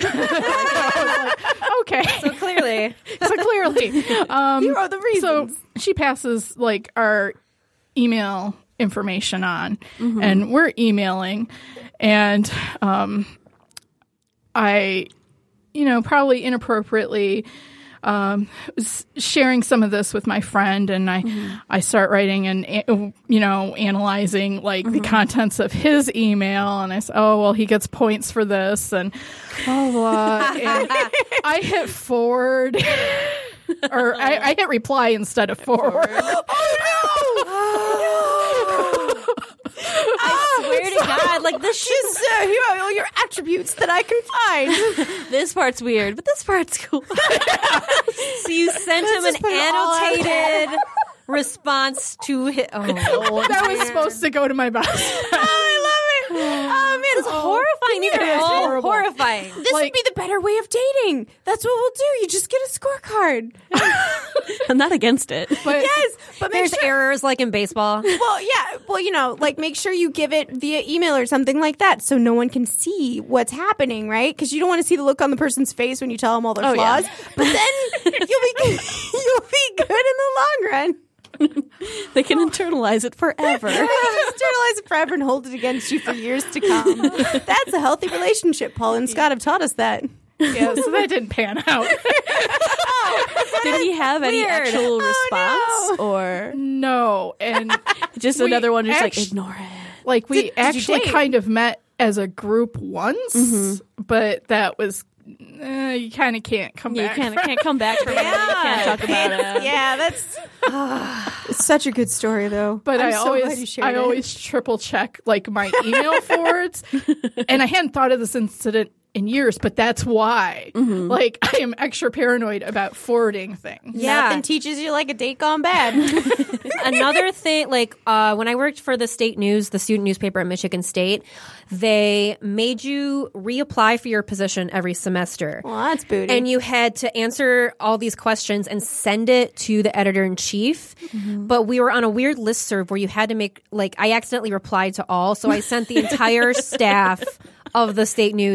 Okay. So clearly. so clearly. Um, you are the reason. So she passes like our email information on, mm-hmm. and we're emailing, and um, I, you know, probably inappropriately um, was sharing some of this with my friend, and I, mm-hmm. I start writing and, you know, analyzing like mm-hmm. the contents of his email, and I say, oh, well, he gets points for this, and blah, blah, and I hit forward, or I, I hit reply instead of forward. Oh, no! I swear to God, like this is uh, here are all your attributes that I can find. This part's weird, but this part's cool. So you sent Let's him an annotated response to his. Oh, that was supposed to go to my boss. Oh, I love it. Oh man, it's horrifying. These are all horrifying. This like, would be the better way of dating. That's what we'll do. You just get a scorecard. I'm not against it. But yes, but there's sure, errors like in baseball. Well, yeah. Well, you know, like make sure you give it via email or something like that, so no one can see what's happening, right? Because you don't want to see the look on the person's face when you tell them all their oh, flaws. Yeah. But then you'll be you'll be good in the long run. They can internalize it forever. They can internalize it forever and hold it against you for years to come. That's a healthy relationship. Paul and Scott have taught us that. Yeah, so that didn't pan out. Oh, did he have any weird. actual Oh, response, no. or no? And just another one, just act- like ignore it. Like we Did- did actually you date? kind of met as a group once, Mm-hmm. but that was. Uh, you kind of can't come Yeah, back. you kind of can't come back from it. You can't talk about it. Yeah, that's it's such a good story, though. But I'm I so glad you always, shared I it. always triple check like my email forwards, and I hadn't thought of this incident in years, but that's why. Mm-hmm. Like I am extra paranoid about forwarding things. Yeah. Nothing teaches you like a date gone bad. Another thing, like uh, when I worked for the state news, the student newspaper at Michigan State, they made you reapply for your position every semester. Well, that's booty. And you had to answer all these questions and send it to the editor-in-chief. Mm-hmm. But we were on a weird listserv where you had to make, like, I accidentally replied to all, so I sent the entire staff of the state news my application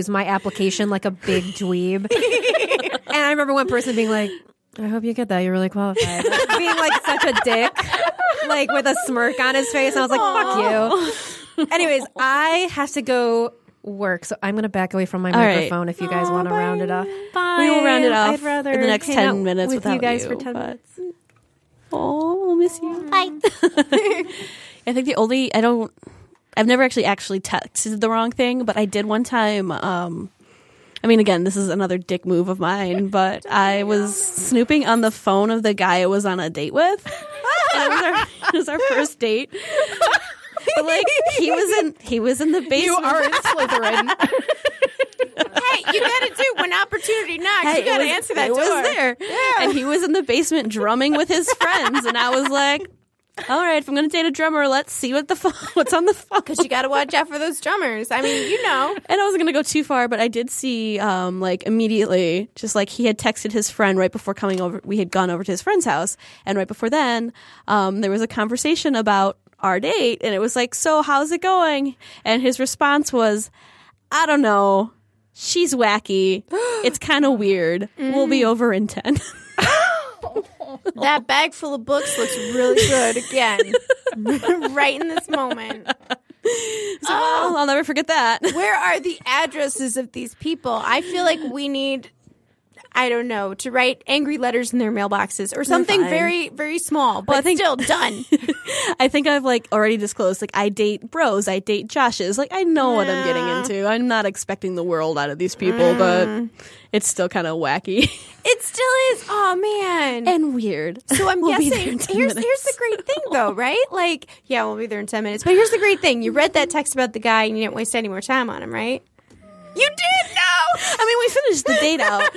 application like a big dweeb. And I remember one person being like, I hope you get that. You're really qualified. Being like such a dick, like with a smirk on his face. And I was like, fuck you. Anyways, I have to go work, so I'm going to back away from my All right. microphone if you guys want to round it off. We will round it off I'd rather in the next hang ten out minutes with without you guys you, for ten but- minutes. Oh, we'll miss you. Bye. I think the only I don't I've never actually actually texted the wrong thing, but I did one time. Um, I mean, again, this is another dick move of mine, but I was snooping on the phone of the guy I was on a date with. And it was our it was our first date. But like he was in he was in the basement. You are in Slytherin. Hey, you gotta do when opportunity knocks. Hey, you gotta it was, answer that it door. was there. Yeah. And he was in the basement drumming with his friends, and I was like, all right, if I'm going to date a drummer, let's see what the phone, what's on the phone. Because you gotta watch out for those drummers. I mean, you know. And I wasn't going to go too far, but I did see, um, like, immediately, just like he had texted his friend right before coming over. We had gone over to his friend's house. And right before then, um, there was a conversation about our date. And it was like, so how's it going? And his response was, I don't know. She's wacky. It's kind of weird. Mm. We'll be over in ten. That bag full of books looks really good again. Right in this moment. So, oh, I'll never forget that. Where are the addresses of these people? I feel like we need, I don't know, to write angry letters in their mailboxes or something fine. very, very small, but Well, I think- still done. I think I've like already disclosed, like I date bros, I date Joshes. Like I know what I'm getting into. I'm not expecting the world out of these people, but it's still kind of wacky It still is. Oh, man. and weird. So I'm We'll be guessing there in ten here's minutes. here's the great thing though, right? Like, yeah, we'll be there in ten minutes. But here's the great thing: you read that text about the guy, and you didn't waste any more time on him, right? You did. No, I mean, we finished the date out.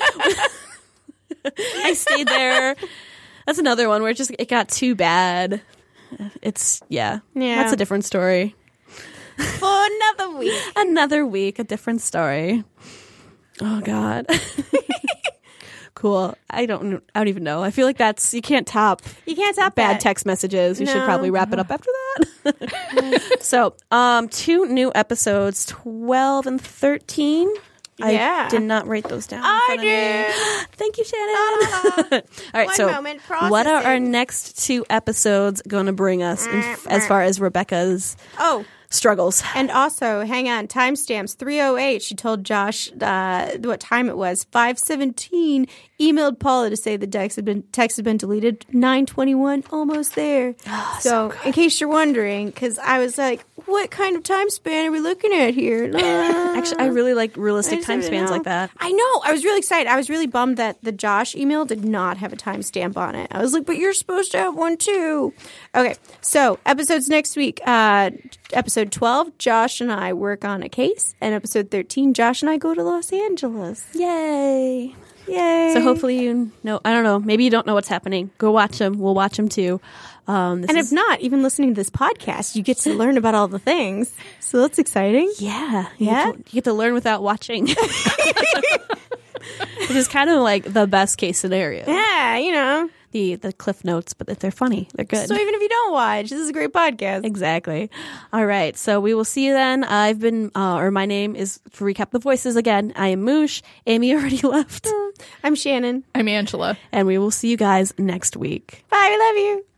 I stayed there. That's another one where it just it got too bad. It's yeah, Yeah. That's a different story. for another week. Another week, a different story. Oh God. Cool. I don't. I don't even know. I feel like that's you can't top You can't stop bad that. text messages. We should No. probably wrap it up after that. So, um, two new episodes, twelve and thirteen. Yeah. I did not wrate those down. in I front of me. did. Thank you, Shannon. All right, One so moment, what are our processing. next two episodes going to bring us in, as far as Rebecca's Oh, struggles? and also, hang on, timestamps three oh eight. She told Josh uh, what time it was. five seventeen. Emailed Paula to say the text had been text had been deleted. nine twenty-one, almost there. so, in case you're wondering, because I was like, what kind of time span are we looking at here? Actually, I really like I realistic just time don't spans know. like that. I know. I was really excited. I was really bummed that the Josh email did not have a timestamp on it. I was like, but you're supposed to have one too. Okay, so episodes next week. Uh, episode twelve, Josh and I work on a case. And episode thirteen, Josh and I go to Los Angeles. Yay. Yay. So hopefully you know, I don't know, maybe you don't know what's happening. Go watch them. We'll watch them too. Um, this And is, if not, even listening to this podcast, you get to learn about all the things. So that's exciting. yeah, you Yeah? get, to, you get to learn without watching. Which is kind of like the best case scenario. Yeah, you know. The the cliff notes, but they're funny. They're good. So even if you don't watch, this is a great podcast. Exactly. All right. So we will see you then. I've been, uh, or my name is, to recap the voices again, I am Moosh. Amy already left. I'm Shannon. I'm Angela. And we will see you guys next week. Bye. We love you.